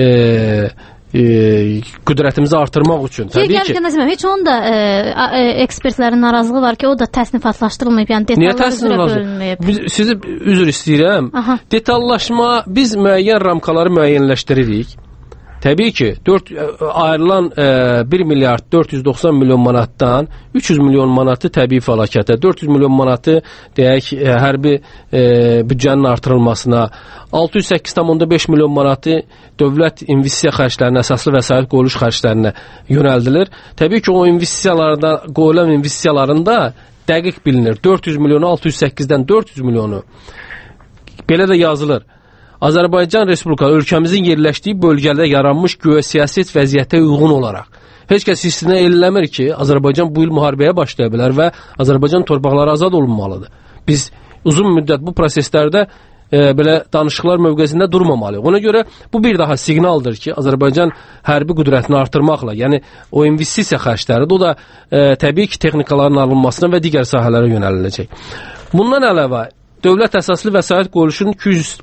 qüdrətimizi artırmaq üçün. Təbii ki, heç onun da ekspertlərin narazılığı var ki, o da təsnifatlaşdırılmayıb, yəni detallar üzrə bölünməyib. Sizi üzr istəyirəm. Detallaşma, biz müəyyən ramkaları müəyyənləşdiririk. Təbii ki, ayrılan 1 milyard 490 milyon manatdan 300 milyon manatı təbii fəlakətə, 400 milyon manatı deyək hərbi büdcənin artırılmasına, 608,5 milyon manatı dövlət investisiya xərclərinə, əsaslı vəsait qoyuluş xərclərinə yönəldilir. Təbii ki, o investisiyalarda, qoyulan investisiyalarında dəqiq bilinir. 400 milyonu 608-dən 400 milyonu belə də yazılır. Azərbaycan Respublikası ölkəmizin yerləşdiyi bölgədə yaranmış geosiyasi vəziyyətə uyğun olaraq. Heç kəs istisna eləmir ki, Azərbaycan bu il müharibəyə başlaya bilər və Azərbaycan torpaqları azad olunmalıdır. Biz uzun müddət bu proseslərdə belə danışıqlar mövqesində durmamalıyıq. Ona görə bu bir daha siqnaldır ki, Azərbaycan hərbi qüdrətini artırmaqla, yəni o investisiya xərcləridir, o da təbii ki, texnikaların alınmasına və digər sahələrə yönəliləcək. Bundan əlavə, dövlət əsaslı vəsait qoyuluşunun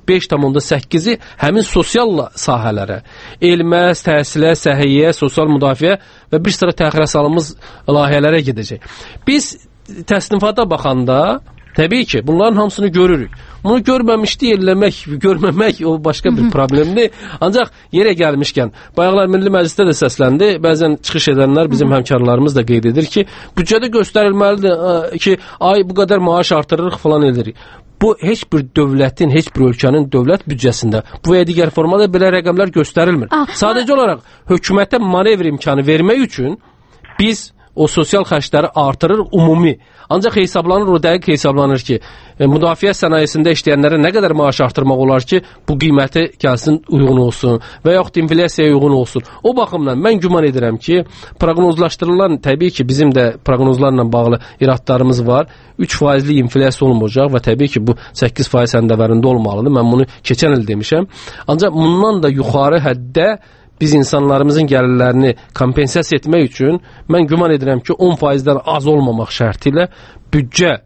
205,8-i həmin sosial sahələrə, elmə, təhsilə, səhiyyə, sosial müdafiə və bir sıra təxirə salınmış layihələrə gedəcək. Biz təsnifata baxanda təbii ki, bunların hamısını görürük. Bunu görməmişdi, görməmək o başqa bir problemdir. Ancaq yerə gəlmişkən, bayaqlar Milli Məclisdə də səsləndi, bəzən çıxış edənlər bizim həmkarlarımız da qeyd edir ki, büdcədə göstərilməlidir ki, ay bu qədər maaş artırırıq falan edirik. Bu, heç bir dövlətin, heç bir ölkənin dövlət büdcəsində bu və digər formada belə rəqəmlər göstərilmir. Sadəcə olaraq hökumətə manevr imkanı vermək üçün biz o sosial xərcləri artırır ümumi. Ancaq hesablanır, o dəqiq hesablanır ki, müdafiə sənayesində işləyənlərə nə qədər maaş artırmaq olar ki, bu qiyməti gəlsin, uyğun olsun və yaxud inflyasiyaya uyğun olsun. O baxımdan mən güman edirəm ki, proqnozlaşdırılan, təbii ki, bizim də proqnozlarla bağlı iradlarımız var. 3%lik inflyasiya olmayacaq və təbii ki, bu 8% səndəvərində olmalıdır. Mən bunu keçən il demişəm. Ancaq bundan da yuxarı həddə biz insanlarımızın gəlirlərini kompensasiya etmək üçün mən güman edirəm ki, 10%-dən az olmamaq şərti ilə büdcə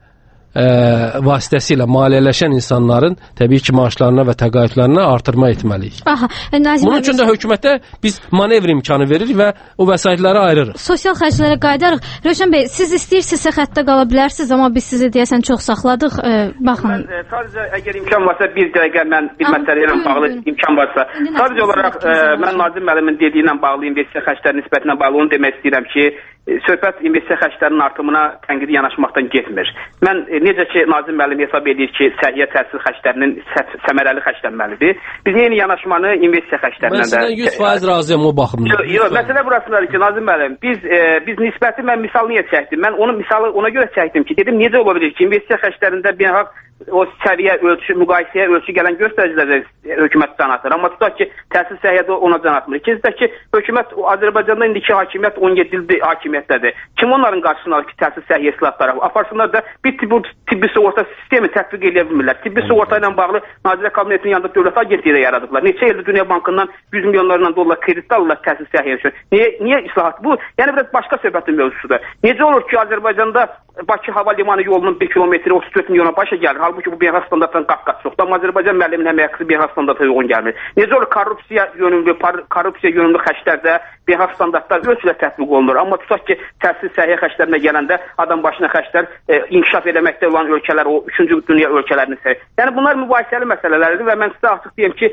vasitəsilə maliyyələşən insanların təbii ki, maaşlarına və təqaüdlərinə artırma etməliyik. Bunun üçün də hökumətə biz manevr imkanı veririk və o vəsaitləri ayırırıq. Sosial xərclərə qayıdarıq. Rövşən bəy, siz istəyirsinizsə xəttə qala bilərsiniz, amma biz sizi deyəsən çox saxladıq. Baxın. Sadəcə əgər imkan varsa bir dəqiqə mən bir məsələ ilə bağlı imkan varsa, sadəcə olaraq mən Nazim müəllimin dediyi ilə bağlı investisiya xərcləri nisbətinə bağlı onu demək istəyirəm ki, söhbət investisiya xərclərinin artımına tənqidi yanaşmaqdan getmir. Mən necə ki Nazim müəllim hesab edir ki, səhiyyə təhsil xərclərinin səmərəli xərclənməlidir. Biz eyni yanaşmanı investisiya xərclərindən də... Mən sizdən 100% razıyam o baxımdan. Yox, məsələ burasındadır ki, Nazim müəllim, biz nisbəti mən misal niyə çəkdim? Mən onu misalı ona görə çəkdim ki, dedim necə ola bilir ki, investisiya xərclərində beynəlxalq o səviyyə ölçü, müqayisəyə ölçü gələn göstəricilərdə hökumət can atır. Amma tutaq ki, təhsil səhiyyədə ona can atmır. İkincisi ki, hökumət Azərbaycanda indiki hakimiyyət 17 ildir hakimiyyətdədir. Kim onların qarşısını alır ki, təhsil səviyyə islahatları aparsınlar da bir tibbi sığorta sistemi tətbiq edə bilmirlər. Tibbi sığorta ilə bağlı Nazirlər Kabinetinin yanında dövlət agentliyi yaradıblar. Neçə ildir Dünya Bankından 100 milyonlarla dollar kredit alırlar təhsil səviyyə üçün. Niyə islahat? Bu, yəni biraz başqa söhbətin mövzusudur. Necə olur ki, Azərbaycanda Bakı hava limanı yolunun 1 kilometri 34 milyona başa gəlir. Halbuki bu beynəlxalq standartdan qat-qat çoxdur. Amma Azərbaycan müəlliminin əməkçisi beynəlxalq standarta uyğun gəlmir. Necə olur korrupsiya yönümlü xərclərdə beynəlxalq standartlar ölçülə tətbiq olunur. Amma tutaq ki, təhsil səhiyyə xərclərinə gələndə adam başına xərclər inkişaf etməkdə olan ölkələr, o 3-cü dünya ölkələrini sayır. Yəni bunlar mübahisəli məsələlərdir və mən sizə artıq deyim ki,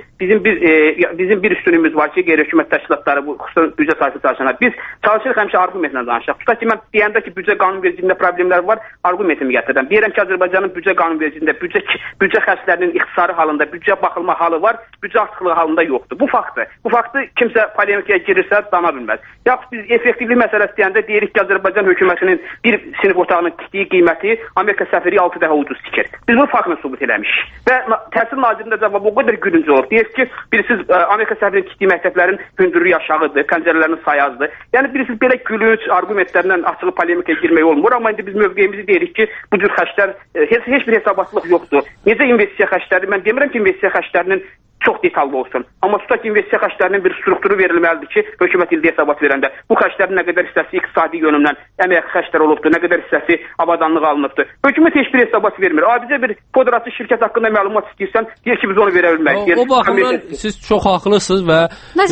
bizim bir üstünlüyümüz var ki, qeyri-hökumət təşkilatları bu xüsusən büdcə sahəsi çalışanlar. Biz çalışırıq həmişə argumentlə danışaq. Tutaq ki, mən deyəndə ki, büdcə qanunvericiliyində problemlər var, argumentimi gətirirəm. Deyirəm ki, Azərbaycanın büdcə qanunvericiliyində büdcə xərclərinin ixtisarı halında, büdcə baxılma halı var, büdcə artıqlığı halında yoxdur. Bu faktı kimsə polemikaya girirsə dana bilməz. Yaxud biz effektivlik məsələsi deyəndə deyirik ki, Azərbaycan hökumətinin bir sinif otağının tikdiyi qiyməti Amerika səfiri 6 dəfə ucuz tikir. Biz bunu faktla sübut eləmişik. Və Təhsil Nazirliyində cavab o qədər gülüncü olur. Deyir ki, bilirsiniz, Amerika səfirinin tikdiyi məktəblərin hündürlüyü aşağıdır, pəncərələrinin sayı azdır. Yəni bilirsiniz, belə gülünc argumentlərlə açığı polemikaya girmək olmur. Amma indi biz mövqeyimizi deyirik ki, bu cür xərclər heç bir hesabatlıq yoxdur. Necə investisiya xərcləri? Mən demirəm ki, investisiya xərclərinin çox detallı olsun. Amma tutaq ki, investisiya xərclərinin bir strukturu verilməlidir ki, hökumət ildə hesabat verəndə bu xərclərin nə qədər hissəsi iqtisadi yönümdən əmək xərcləri olubdur, nə qədər hissəsi avadanlıq alınıbdır. Hökumət heç bir hesabat vermir. Adicə bir podratçı şirkət haqqında məlumat istəyirsən, deyir ki, biz onu verə bilmərik. O baxımdan siz çox haqlısınız və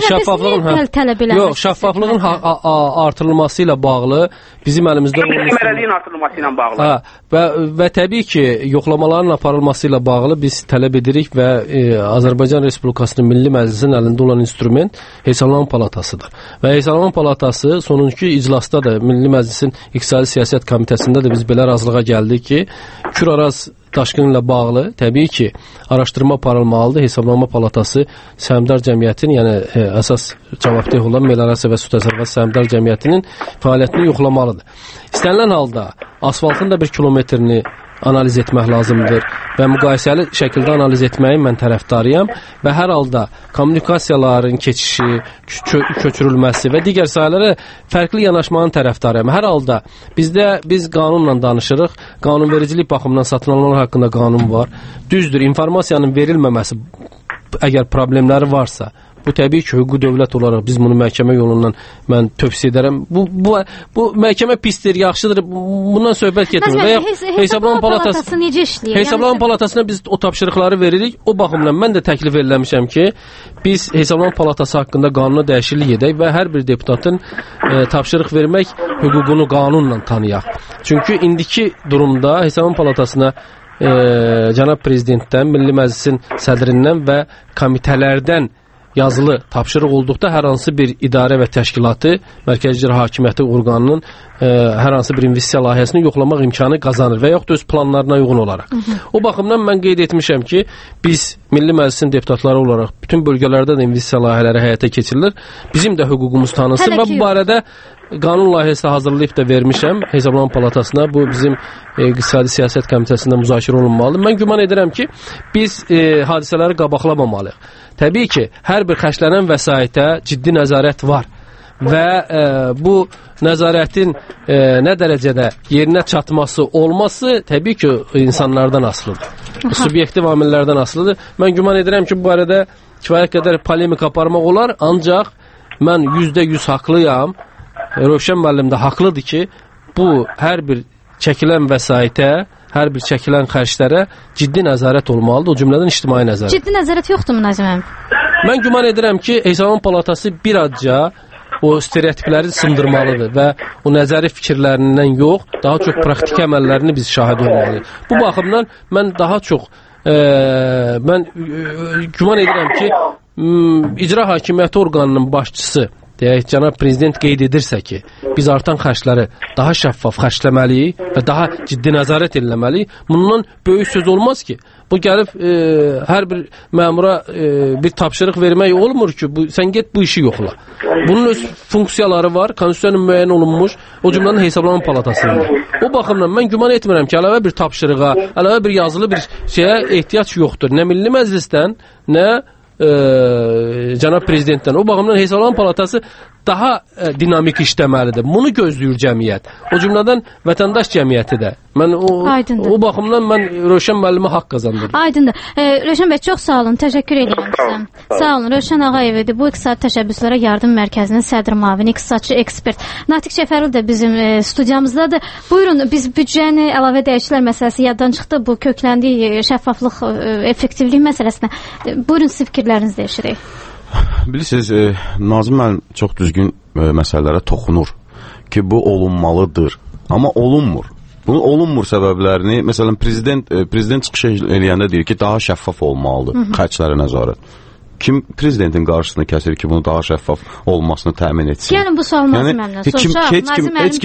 şəffaflığın artırılması ilə bağlı bizim əlimizdə səmərəliyin artırılması ilə bağlı. Və təbii ki, yoxlamaların aparılması ilə bağlı biz tələb edirik və Azərbaycan Respublikasının Milli Məclisinin əlində olan instrument Hesablama Palatasıdır. Və Hesablama Palatası sonuncu iclasda da Milli Məclisin İqtisadi Siyasət Komitəsində də biz belə razılığa gəldik ki, Kür-Araz daşqını ilə bağlı təbii ki, araşdırma aparılmalıdır. Hesablama Palatası Səhmdar Cəmiyyətin, yəni əsas cavabdeh olan Meliorasiya və Su Təsərrüfatı Səhmdar Cəmiyyətinin fəaliyyətini yoxlamalıdır. İstənilən halda asfaltın da 1 kilometrini analiz etmək lazımdır və müqayisəli şəkildə analiz etməyin mən tərəfdarıyam və hər halda kommunikasiyaların keçişi, köçürülməsi və digər sahələrə fərqli yanaşmanın tərəfdarıyam. Hər halda biz qanunla danışırıq, qanunvericilik baxımından satın alınanlar haqqında qanun var. Düzdür, informasiyanın verilməməsi əgər problemləri varsa, bu təbii ki, hüquqi dövlət olaraq biz bunu məhkəmə yolundan mən tövsiyə edərəm. Bu məhkəmə pisdir, yaxşıdır. Bundan söhbət getmir. Hesablama Palatası necə işləyir? Hesablama Palatasına biz o tapşırıqları veririk. O baxımdan mən də təklif eləmişəm ki, biz Hesablama Palatası haqqında qanuna dəyişiklik edək və hər bir deputatın tapşırıq vermək hüququnu qanunla tanıyaq. Çünki indiki durumda Hesablama Palatasına cənab prezidentdən, Milli Məclisin sədrindən və komitələrdən yazılı tapşırıq olduqda hər hansı bir idarə və təşkilatı, Mərkəzi İcra Hakimiyyəti orqanının hər hansı bir investisiya layihəsini yoxlamaq imkanı qazanır və yaxud öz planlarına uyğun olaraq. O baxımdan mən qeyd etmişəm ki, biz Milli Məclisin deputatları olaraq bütün bölgələrdə də investisiya layihələri həyata keçirilir. Bizim də hüququmuz tanınsın və bu barədə qanun layihəsi hazırlayıb da vermişəm Hesablama Palatasına. Bu bizim İqtisadi Siyasət Komitəsində müzakirə olunmalıdır. Mən güman edirəm ki, biz hadisələri qabaqlamamalıyıq. Təbii ki, hər bir xərclənən vəsaitə ciddi nəzarət var və bu nəzarətin nə dərəcədə yerinə çatması olması təbii ki, insanlardan asılıdır. Subyektiv amillərdən asılıdır. Mən güman edirəm ki, bu barədə kifayət qədər polemika aparmaq olar, ancaq mən %100 haqlıyam. Rövşən müəllim də haqlıdır ki, bu hər bir çəkilən vəsaitə, hər bir çəkilən xərclərə ciddi nəzarət olmalıdır, o cümlədən ictimai nəzarət. Ciddi nəzarət yoxdur Nazim? Mən güman edirəm ki, Hesablama Palatası bir azca o stereotipləri sındırmalıdır və o nəzəri fikirlərindən yox, daha çox praktik əməllərini biz şahid olmalıyıq. Bu baxımdan mən daha çox mən güman edirəm ki, icra hakimiyyəti orqanının başçısı deyək, cənab prezident qeyd edirsə ki, biz artan xərcləri daha şəffaf xərcləməliyik və daha ciddi nəzarət etməliyik. Bundan böyük söz olmaz ki, bu gəlib hər bir məmura bir tapşırıq vermək olmur ki, sən get bu işi yoxla. Bunun öz funksiyaları var, konstitusiyonun müəyyən olunmuş, o cümlənin Hesablama Palatasıdır. O baxımdan mən güman etmirəm ki, əlavə bir tapşırığa, əlavə bir yazılı bir şeyə ehtiyac yoxdur. Nə Milli Məclisdən, nə cənab prezidentdən. O baxımdan Hesablama Palatası daha dinamik işləməlidir. Bunu gözləyir cəmiyyət. O cümlədən vətəndaş cəmiyyəti də. Mən o baxımdan mən Rövşən müəllimə haqq qazandırdım. Aydındır. Rövşən bəy, çox sağ olun. Təşəkkür edirəm sizə. Sağ olun. Rövşən Ağayev idi. Bu İqtisadi Təşəbbüslərə Yardım Mərkəzinin sədr müavini, iqtisadçı ekspert. Natiq Cəfərli də bizim studiyamızdadır. Buyurun, biz büdcəni əlavə dəyişikliklər məsələsi yaddan çıxdı. Bu kökləndiyi şəffaflıq, effektivlik məsələsinə. Buyurun, siz fikirlərinizi dəyişirik. Bilirsiniz, Nazim müəllim çox düzgün məsələlərə toxunur ki, bu olunmalıdır. Amma olunmur. Bunun olunmur səbəblərini, məsələn, prezident çıxış eləyəndə deyir ki, daha şəffaf olmalıdır xərclərə nəzarət. Kim prezidentin qarşısını kəsir ki, bunu daha şəffaf olmasını təmin etsin? Gəlin bu sual Nazim müəllimlə soruşaq. Heç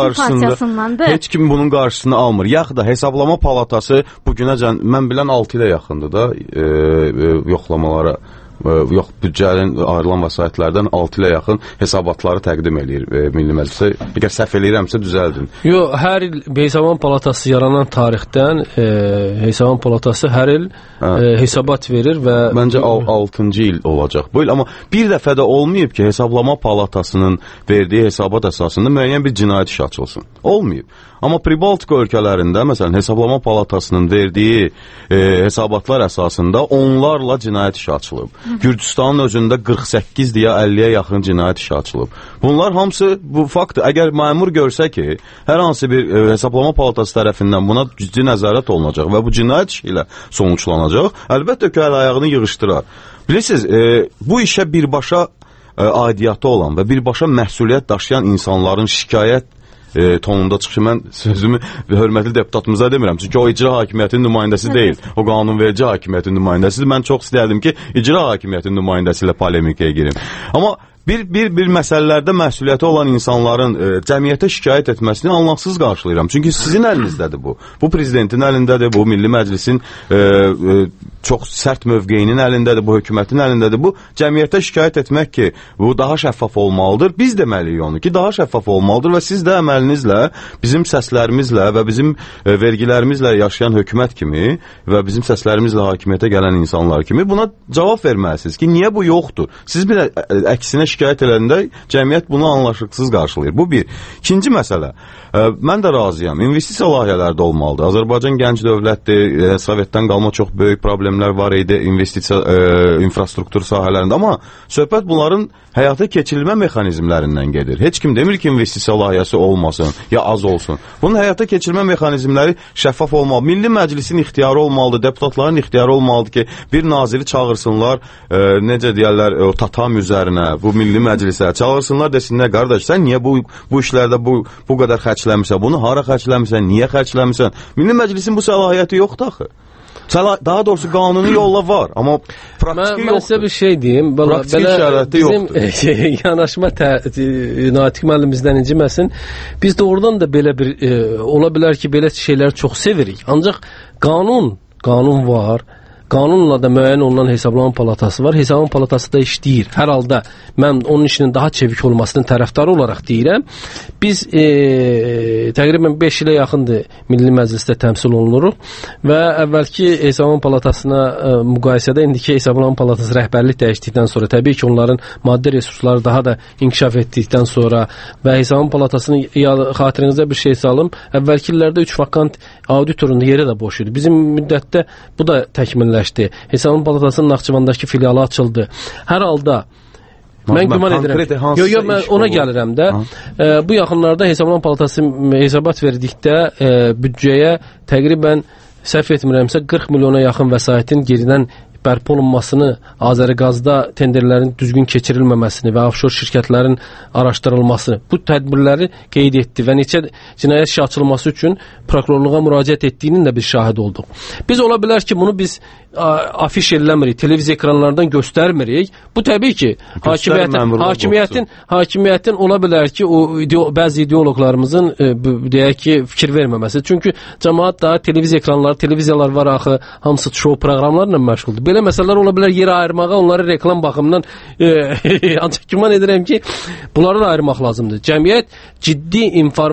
kim bunun qarşısını almır. Yaxud da Hesablama Palatası bugünəcən, mən bilən 6 ilə yaxındır da yoxlamalara, büdcənin ayrılan vəsaitlərdən 6 ilə yaxın hesabatları təqdim eləyir Milli Məclisə. Əgər səhv eləyirəmsə düzəldin. Yox, hər il Hesablama Palatası yaranan tarixdən Hesablama Palatası hər il hesabat verir və məncə 6-cı il olacaq bu il. Amma bir dəfə də olmayıb ki, Hesablama Palatasının verdiyi hesabat əsasında müəyyən bir cinayət işi açılsın. Olmayıb. Amma Pribaltika ölkələrində, məsələn, Hesablama Palatasının verdiyi hesabatlar əsasında onlarla cinayət işi açılıb. Gürcüstanın özündə 48 deyə 50-yə yaxın cinayət işi açılıb. Bunlar hamısı bu faktdır. Əgər məmur görsə ki, hər hansı bir Hesablama Palatası tərəfindən buna ciddi nəzarət olunacaq və bu cinayət işi ilə sonuçlanacaq, əlbəttə ki, əl-ayağını yığışdırar. Bilirsiniz, bu işə birbaşa aidiyyatı olan və birbaşa məsuliyyət daşıyan insanların şikayət tonunda çıxışı, mən sözümü hörmətli deputatımıza demirəm. Çünki o icra hakimiyyətinin nümayəndəsi deyil. O qanunverici hakimiyyətin nümayəndəsidir. Mən çox istəyərdim ki, icra hakimiyyətinin nümayəndəsi ilə polemikaya girim. Amma bir məsələlərdə məsuliyyəti olan insanların cəmiyyətə şikayət etməsini anlamsız qarşılayıram. Çünki sizin əlinizdədir bu. Bu prezidentin əlindədir, bu Milli Məclisin çox sərt mövqeyinin əlindədir, bu hökumətin əlindədir. Bu cəmiyyətə şikayət etmək ki, bu daha şəffaf olmalıdır. Biz deməliyik onu ki, daha şəffaf olmalıdır və siz də əməlinizlə, bizim səslərimizlə və bizim vergilərimizlə yaşayan hökumət kimi və bizim səslərimizlə hakimiyyətə gələn insanlar kimi buna cavab verməlisiniz ki, niyə bu yoxdur? Siz bir əksinə şikayət edəndə cəmiyyət bunu anlaşıqsız qarşılayır. Bu bir. İkinci məsələ, mən də razıyam. İnvestisiya layihələri də olmalıdır. Azərbaycan gənc dövlətdir, Sovetdən qalma çox böyük problemlər var idi investisiya infrastruktur sahələrində, amma söhbət bunların həyata keçirilmə mexanizmlərindən gedir. Heç kim demir ki, investisiya layihəsi olmasın, ya az olsun. Bunun həyata keçirilmə mexanizmləri şəffaf olmalı. Milli Məclisin ixtiyarı olmalıdır, deputatların ixtiyarı olmalıdır ki, bir naziri çağırsınlar, necə deyərlər, o tatam üzərinə, bu Milli Məclisə çağırsınlar, desinlər, qardaş, sən niyə bu işlərdə bu qədər xərcləmirsən, bunu hara xərcləmirsən, niyə xərcləmirsən? Milli Məclisin bu səlahiyyəti yoxdur axı. Daha doğrusu qanuni yolla var, amma praktiki yoxdur. Mən sizə bir şey deyim, bizim yanaşma Natiq müəllimimizdən inciməsin. Biz doğrudan da belə bir, ola bilər ki, belə şeyləri çox sevirik. Ancaq qanun var. Qanunla da müəyyən olunan Hesablama Palatası var. Hesablama Palatası da işləyir. Hər halda mən onun işinin daha çevik olmasının tərəfdarı olaraq deyirəm. Biz təqribən 5 ilə yaxındır Milli Məclisdə təmsil olunuruq və əvvəlki Hesablama Palatasına müqayisədə indiki Hesablama Palatası rəhbərlik dəyişdikdən sonra, təbii ki, onların maddi resursları daha da inkişaf etdikdən sonra və Hesablama Palatasının xatirinizdə bir şey salım, əvvəlki illərdə 3 vakant auditorun yeri də boş idi. Bizim müddətdə bu da təkmilləşdi. Hesablama Palatasının Naxçıvandakı filialı açıldı. Hər halda Mən güman edirəm. Yox, mən ona gəlirəm də. Bu yaxınlarda Hesablama Palatası hesabat verdikdə büdcəyə təqribən səhv etmirəmsə 40 milyona yaxın vəsaitin geridən bərpa olunmasını, Azəriqazda tenderlərin düzgün keçirilməməsini və offshore şirkətlərin araşdırılmasını, bu tədbirləri qeyd etdi və neçə cinayət işi açılması üçün prokurorluğa müraciət etdiyinin də bir şahid olduq. Biz ola bilər ki, bunu biz afiş eləmirik, televiziya ekranlardan göstərmirik. Bu təbii ki, hakimiyyətin ola bilər ki, bəzi ideoloqlarımızın deyək ki, fikir verməməsi. Çünki cəmaət daha televiziya ekranları, televiziyalar var axı, hamısı şou proqramlarla məşğuldur. Belə məsələlər ola bilər yer ayırmağa, onları reklam baxımından ancaq güman edirəm ki, bunları da ayırmaq lazımdır. Cəmiyyət ciddi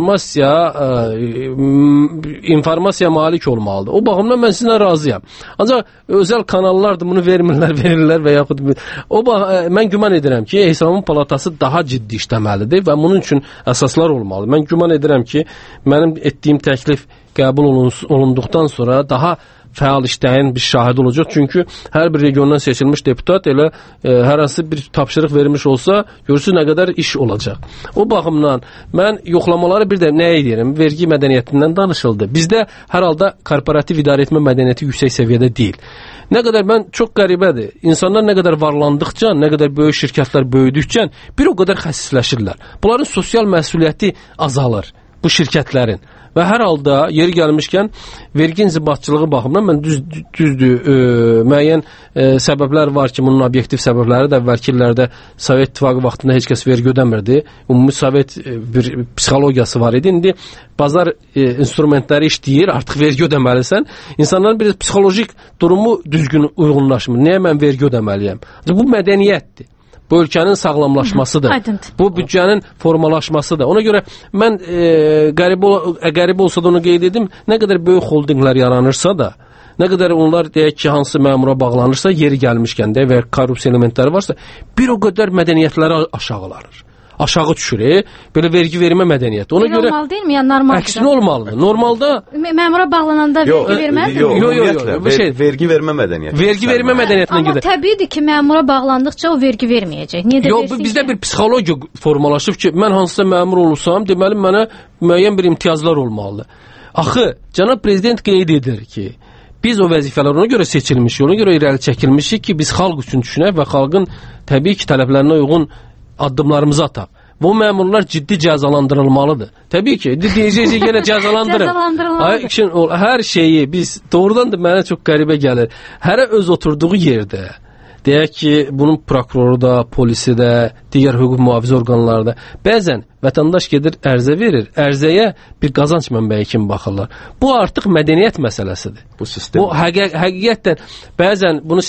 informasiya malik olmalıdır. O baxımdan mən sizinlə razıyam. Ancaq özəl kanallar da bunu verirlər və yaxud mən güman edirəm ki, Hesablama Palatası daha ciddi işləməlidir və bunun üçün əsaslar olmalı. Mən güman edirəm ki, mənim etdiyim təklif qəbul olunduqdan sonra daha fəal işləyin bir şahid olacaq. Çünki hər bir regiondan seçilmiş deputat elə hər hansı bir tapşırıq verilmiş olsa, görürsünüz nə qədər iş olacaq. O baxımdan mən yoxlamaları bir də nəyə deyirəm? Vergi mədəniyyətindən danışıldı. Bizdə hər halda korporativ idarə etmə mədəniyyəti yüksək səviyyədə deyil. Nə qədər çox qəribədir. İnsanlar nə qədər varlandıqca, nə qədər böyük şirkətlər böyüdükcə bir o qədər xəsisləşirlər. Bunların sosial məsuliyyəti azalır bu şirkətlərin. Və hər halda yeri gəlmişkən vergi inzibatçılığı baxımından mən düzdür, müəyyən səbəblər var ki, bunun obyektiv səbəbləri də əvvəlki illərdə Sovet İttifaqı vaxtında heç kəs vergi ödəmirdi. Ümumi Sovet bir psixologiyası var idi. İndi bazar instrumentləri işləyir, artıq vergi ödəməlisən. İnsanların bir psixolojik durumu düzgün uyğunlaşmır. Nəyə mən vergi ödəməliyəm? Bu mədəniyyətdir. Bu ölkənin sağlamlaşmasıdır. Bu büdcənin formalaşmasıdır. Ona görə mən qəribə olsa da onu qeyd edim, nə qədər böyük holdinglər yaranırsa da, nə qədər onlar deyək ki, hansı məmura bağlanırsa, yeri gəlmişkən də və korrupsiya elementləri varsa, bir o qədər mədəniyyətləri aşağılanır. Aşağı düşür, belə vergi vermə mədəniyyəti. Ona görə normal deyilmi? Yəni normaldır. Əksinə olmalıdır. Normalda məmura bağlananda vergi verməlidir. Yox, vergi vermə mədəniyyəti. Vergi vermə mədəniyyətinə gedir. Amma təbiidir ki, məmura bağlandıqca o vergi verməyəcək. Niyə də versin? Yox, bizdə bir psixologiya formalaşıb ki, mən hansısa məmur olursam, deməli mənə müəyyən bir imtiyazlar olmalıdır. Axı, cənab prezident qeyd edir ki, biz o vəzifələr ona görə seçilmişik, ona görə irəli çəkilmişik ki, biz xalq üçün düşünək və xalqın təbii ki, tələblərinə uyğun addımlarımızı ataq. Və o məmurlar ciddi cəzalandırılmalıdır. Təbii ki, deyəcək yenə cəzalandırın. Hər şeyi biz, doğrudan da mənə çox qəribə gəlir. Hərə öz oturduğu yerdə, deyək ki, bunun prokuroru da, polisi də, digər hüquq mühafizə orqanları da, bəzən vətəndaş gedir ərzə verir, ərzəyə bir qazanc mənbəyi kimi baxırlar. Bu artıq mədəniyyət məsələsidir. Bu həqiqətən bəzən bunu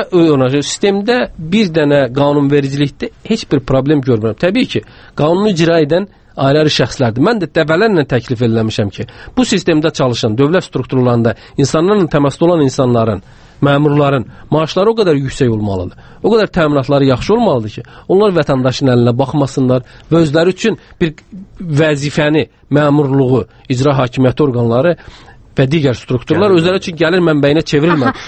sistemdə bir dənə qanunvericilikdə heç bir problem görmürəm. Təbii ki, qanunu icra edən ayrı şəxslərdir. Mən də dəfələrlə təklif eləmişəm ki, bu sistemdə çalışan dövlət strukturlarında insanlarla təmasda olan insanların, məmurların maaşları o qədər yüksək olmalıdır. O qədər təminatları yaxşı olmalıdır ki, onlar vətəndaşın əlinə baxmasınlar və özləri üçün bir vəzifəni, məmurluğu, icra hakimiyyəti orqanları və digər strukturlar özləri üçün gəlir mənbəyinə çevrilməli.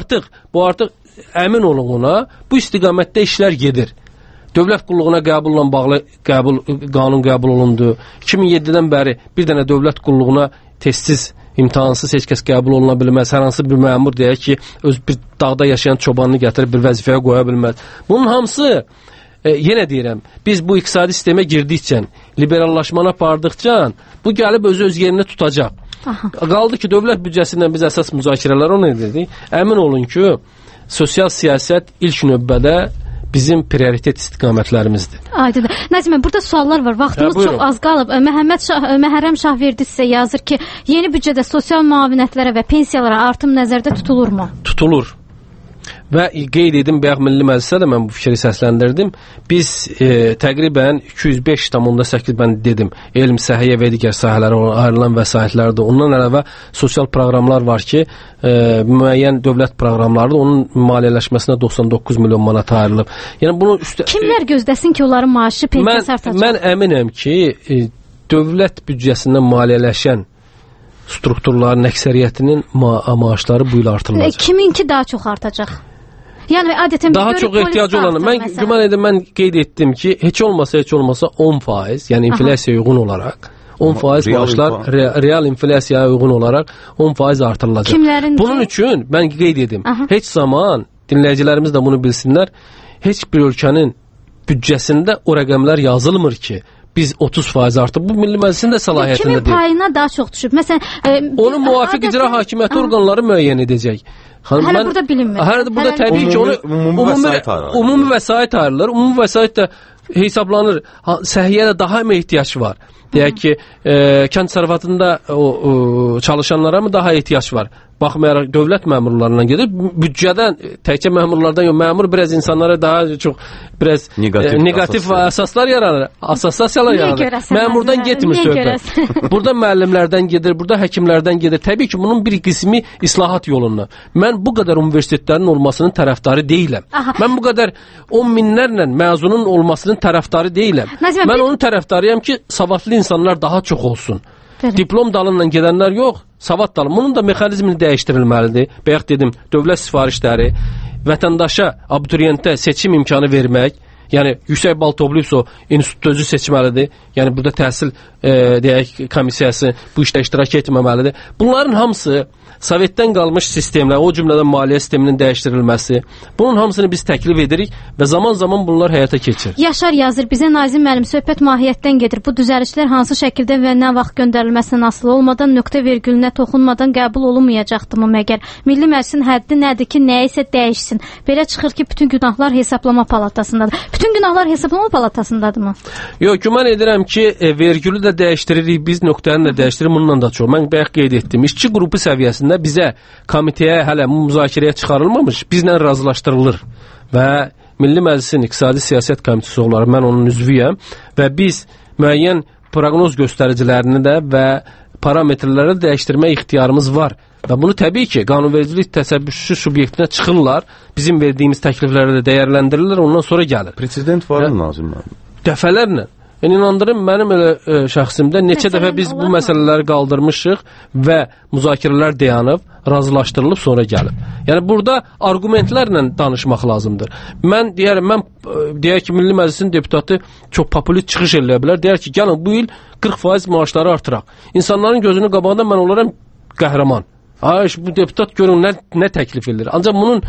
Bu artıq əmin olun ona, bu istiqamətdə işlər gedir. Dövlət qulluğuna qəbulla bağlı qanun qəbul olundu. 2007-dən bəri bir dənə dövlət qulluğuna testsiz, imtahansız heç kəs qəbul oluna bilməz. Hər hansı bir məmur deyək ki, öz bir dağda yaşayan çobanını gətirib bir vəzifəyə qoya bilməz. Bunun hamısı, yenə deyirəm, biz bu iqtisadi sistemə girdikcə, liberallaşmana apardıqca, bu gəlib öz yerini tutacaq. Qaldı ki, dövlət büdcəsindən biz əsas müzakirələr onu edirdik. Əmin olun ki, sosial siyasət ilk növbədə bizim prioritet istiqamətlərimizdir. Aydındır. Nazimə, burada suallar var. Vaxtımız çox az qalıb. Məhərrəm Şahverdi sizə yazır ki, yeni büdcədə sosial müavinətlərə və pensiyalara artım nəzərdə tutulurmu? Tutulur. Və qeyd edim, bayaq Milli Məclisə də mən bu fikri səsləndirdim. Biz təqribən 205,8 mən dedim, elm, səhiyyə və digər sahələrə ayrılan vəsaitlərdir. Ondan əlavə sosial proqramlar var ki, müəyyən dövlət proqramlarıdır. Onun maliyyələşməsinə 99 milyon manat ayrılıb. Yəni bunu kimlər gözləsin ki, onların maaşı pensiyası artacaq? Mən əminəm ki, dövlət büdcəsindən maliyyələşən strukturların əksəriyyətinin maaşları bu il artırılacaq. Kiminki daha çox artacaq? Yəni adətən daha çox ehtiyacı olanı. Mən güman edirəm, mən qeyd etdim ki, heç olmasa 10%, yəni inflyasiyaya uyğun olaraq 10% maaşlar real inflyasiyaya uyğun olaraq 10% artırılacaq. Bunun üçün mən qeyd edim, heç zaman dinləyicilərimiz də bunu bilsinlər, heç bir ölkənin büdcəsində o rəqəmlər yazılmır ki, biz 30% artıb. Bu Milli Məclisin də səlahiyyətində deyil. Kimin payına daha çox düşüb? Məsələn, onu müvafiq icra hakimiyyəti orqanları müəyyən edəcək. Hələ burada bilinmir. Hələ burada təbii ki, ümumi vəsait ayrılır. Ümumi vəsait də hesablanır. Səhiyyədə daha mı ehtiyac var? Deyək ki, kənd təsərrüfatında çalışanlara mı daha ehtiyac var? Baxmayaraq dövlət məmurlarından gedir. Büdcədən təkcə məmurlardan yox, məmur biraz insanlara daha çox biraz negativ əsaslar yaranır, assosiasiyalar yaranır. Məmurdan getmir söhbət. Burada müəllimlərdən gedir, burada həkimlərdən gedir. Təbii ki, bunun bir qismi islahat yolundan. Mən bu qədər universitetlərin olmasının tərəfdarı deyiləm. Mən bu qədər 10 minlərlə məzunun olmasının tərəfdarı deyiləm. Mən onun tərəfdarıyam ki, savadlı insanlar daha çox olsun. Diplom dalınla gedənlər yox, savad dalı. Bunun da mexanizmini dəyişdirilməlidir. Bayaq dedim, dövlət sifarişləri, vətəndaşa, abituriyentə seçim imkanı vermək, yəni yüksək bal toplayıbsa institut özü seçməlidir. Yəni burada təhsil deyək komissiyası bu işdə iştirak etməməlidir. Bunların hamısı Sovetdən qalmış sistemlər, o cümlədən maliyyə sisteminin dəyişdirilməsi, bunun hamısını biz təklif edirik və zaman-zaman bunlar həyata keçir. Yaşar yazır, bizə Nazim müəllim söhbət mahiyyətdən gedir. Bu düzəlişlər hansı şəkildə və nə vaxt göndərilməsindən asılı olmadan, nöqtə vergülünə toxunmadan qəbul olunmayacaqdımı məgər? Milli Məclisin həddi nədir ki, nəyisə dəyişsin? Belə çıxır ki, bütün günahlar hesablama palatasındadır. Bütün günahlar hesablama palatasındadırmı? Yox, güman edirəm ki, vergülü də dəyişdiririk, biz nöqtəni də dəyişdiririk, bundan da çox. Mən bayaq qeyd etdim, işçi qrupu səviyyəsində bizə komitəyə hələ müzakirəyə çıxarılmamış, bizlə razılaşdırılır və Milli Məclisin İqtisadi Siyasət Komitəsi olaraq mən onun üzvüyəm və biz müəyyən proqnoz göstəricilərini də və parametrləri də dəyişdirmə ixtiyarımız var və bunu təbii ki, qanunvericilik təsəbbüsçü subyektinə çıxırlar, bizim verdiyimiz təklifləri də dəyərləndirilir, ondan sonra gəlir. President var mı Nazim müəllim? Dəfələrlə. İnandırım, mənim elə şəxsimdə neçə dəfə biz bu məsələləri qaldırmışıq və müzakirələr dayanıb, razılaşdırılıb, sonra gəlib. Yəni burada argumentlərlə danışmaq lazımdır. Mən deyər ki, Milli Məclisin deputatı çox populist çıxış eləyə bilər. Deyər ki, gəlin bu il 40% maaşları artıraq. İnsanların gözünün qabağında mən olaram qəhrəman. Bu deputat görün nə təklif edir. Ancaq bunun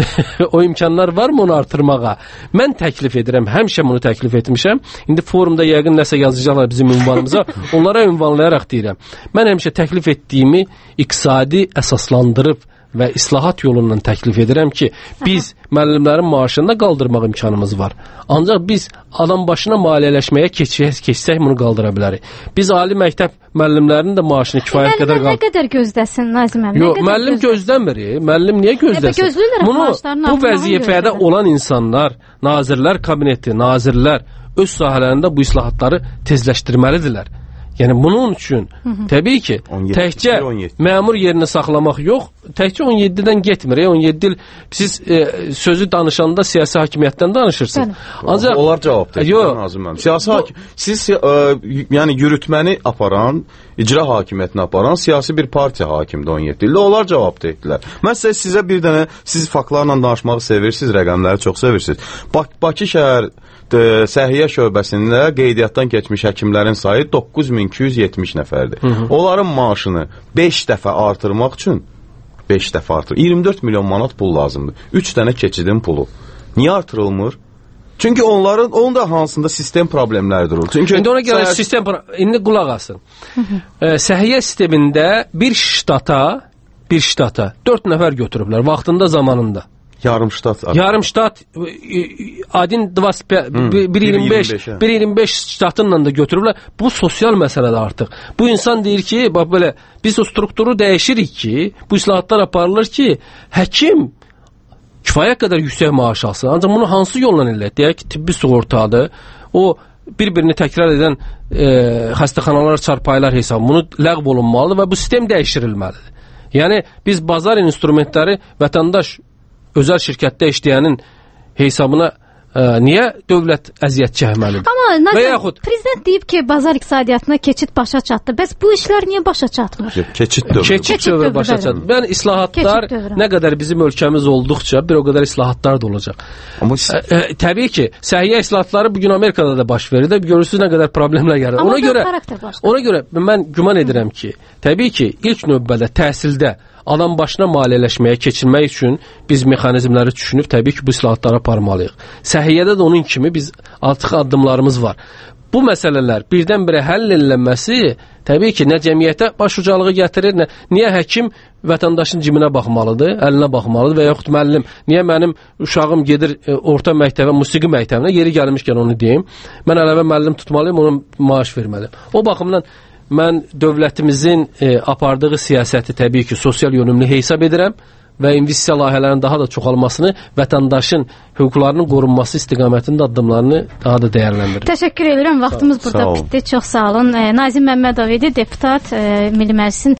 o imkanlar varmı onu artırmağa? Mən təklif edirəm, həmişə bunu təklif etmişəm. İndi forumda yəqin nəsə yazacaqlar bizim ünvanımıza. Onlara ünvanlayaraq deyirəm. Mən həmişə təklif etdiyimi iqtisadi əsaslandırıb və islahat yolundan təklif edirəm ki, biz müəllimlərin maaşını da qaldırmaq imkanımız var. Ancaq biz adam başına maliyyələşməyə keçsək bunu qaldıra bilərik. Biz ali məktəb müəllimlərinin də maaşını kifayət qədər qaldır. Nə qədər gözləsin Nazim müəllim? Yox, müəllim gözləmir. Müəllim niyə gözləsin? Bunu bu vəzifədə olan insanlar, nazirlər kabineti, nazirlər öz sahələrində bu islahatları tezləşdirməlidirlər. Yəni bunun üçün təbii ki, təkcə məmur yerini saxlamaq yox, təkcə 17-dən getmir. 17 il siz sözü danışanda siyasi hakimiyyətdən danışırsınız. Ancaq onlar cavab verir Nazim müəllim. Siyasi siz yəni yürütməni aparan, icra hakimiyyətini aparan siyasi bir partiya hakimdir 17 ildə. Onlar cavab verdilər. Mən sizə bir dənə siz faktlarla danışmağı sevirsiniz, rəqəmləri çox sevirsiniz. Bakı şəhər Səhiyyə şöbəsində qeydiyyatdan keçmiş həkimlərin sayı 9270 nəfərdir. Onların maaşını 5 dəfə artırmaq üçün 24 milyon manat pul lazımdır. 3 dənə keçidin pulu. Niyə artırılmır? Çünki onun da hansında sistem problemləri durur. Çünki indi ona görə sistem indi qulaq asın. Səhiyyə sistemində bir ştata 4 nəfər götürüblər vaxtında, zamanında. Yarım ştat adin 1.25 ştatınla da götürürlər. Bu sosial məsələdir artıq. Bu insan deyir ki, bax belə biz o strukturu dəyişirik ki, bu islahatlar aparılır ki, həkim kifayət qədər yüksək maaş alsın. Ancaq bunu hansı yolla eləyək? Deyək ki, tibbi sığortadır. O bir-birini təkrar edən xəstəxanalar, çarpayılar hesabı bunu ləğv olunmalıdır və bu sistem dəyişdirilməlidir. Yəni biz bazar instrumentləri vətəndaş özəl şirkətdə işləyənin hesabına Niyə dövlət əziyyət çəkməlidir? Amma və yaxud prezident deyib ki, bazar iqtisadiyyatına keçid başa çatdı. Bəs bu işlər niyə başa çatmır? Keçid dövrü başa çatdı. Yəni islahatlar nə qədər bizim ölkəmiz olduqca bir o qədər islahatlar da olacaq. Amma təbii ki, səhiyyə islahatları bu gün Amerikada da baş verir də, görürsüz nə qədər problemlər yaranır. Ona görə mən güman edirəm ki, təbii ki, ilk növbədə təhsildə adam başına maliyyələşməyə keçirmək üçün biz mexanizmləri düşünüb təbii ki, bu islahatlara aparmalıyıq. Səhiyyədə də onun kimi biz artıq addımlarımız var. Bu məsələlər birdən-birə həll edilməsi təbii ki, nə cəmiyyətə başucalığı gətirir, niyə həkim vətəndaşın cibinə baxmalıdır, əlinə baxmalıdır və yaxud müəllim, niyə mənim uşağım gedir orta məktəbə, musiqi məktəbinə, yeri gəlmişkən onu deyim, mən əlavə müəllim tutmalıyım, ona maaş verməliyim. O baxımdan mən dövlətimizin apardığı siyasəti təbii ki, sosial yönümlü hesab edirəm və investisiya layihələrinin daha da çoxalmasını, vətəndaşın hüquqlarının qorunması istiqamətində addımlarını daha da dəyərləndirir. Təşəkkür edirəm. Vaxtımız burada bitdi. Çox sağ olun. Nazim Məmmədov idi, deputat, Milli Məclisin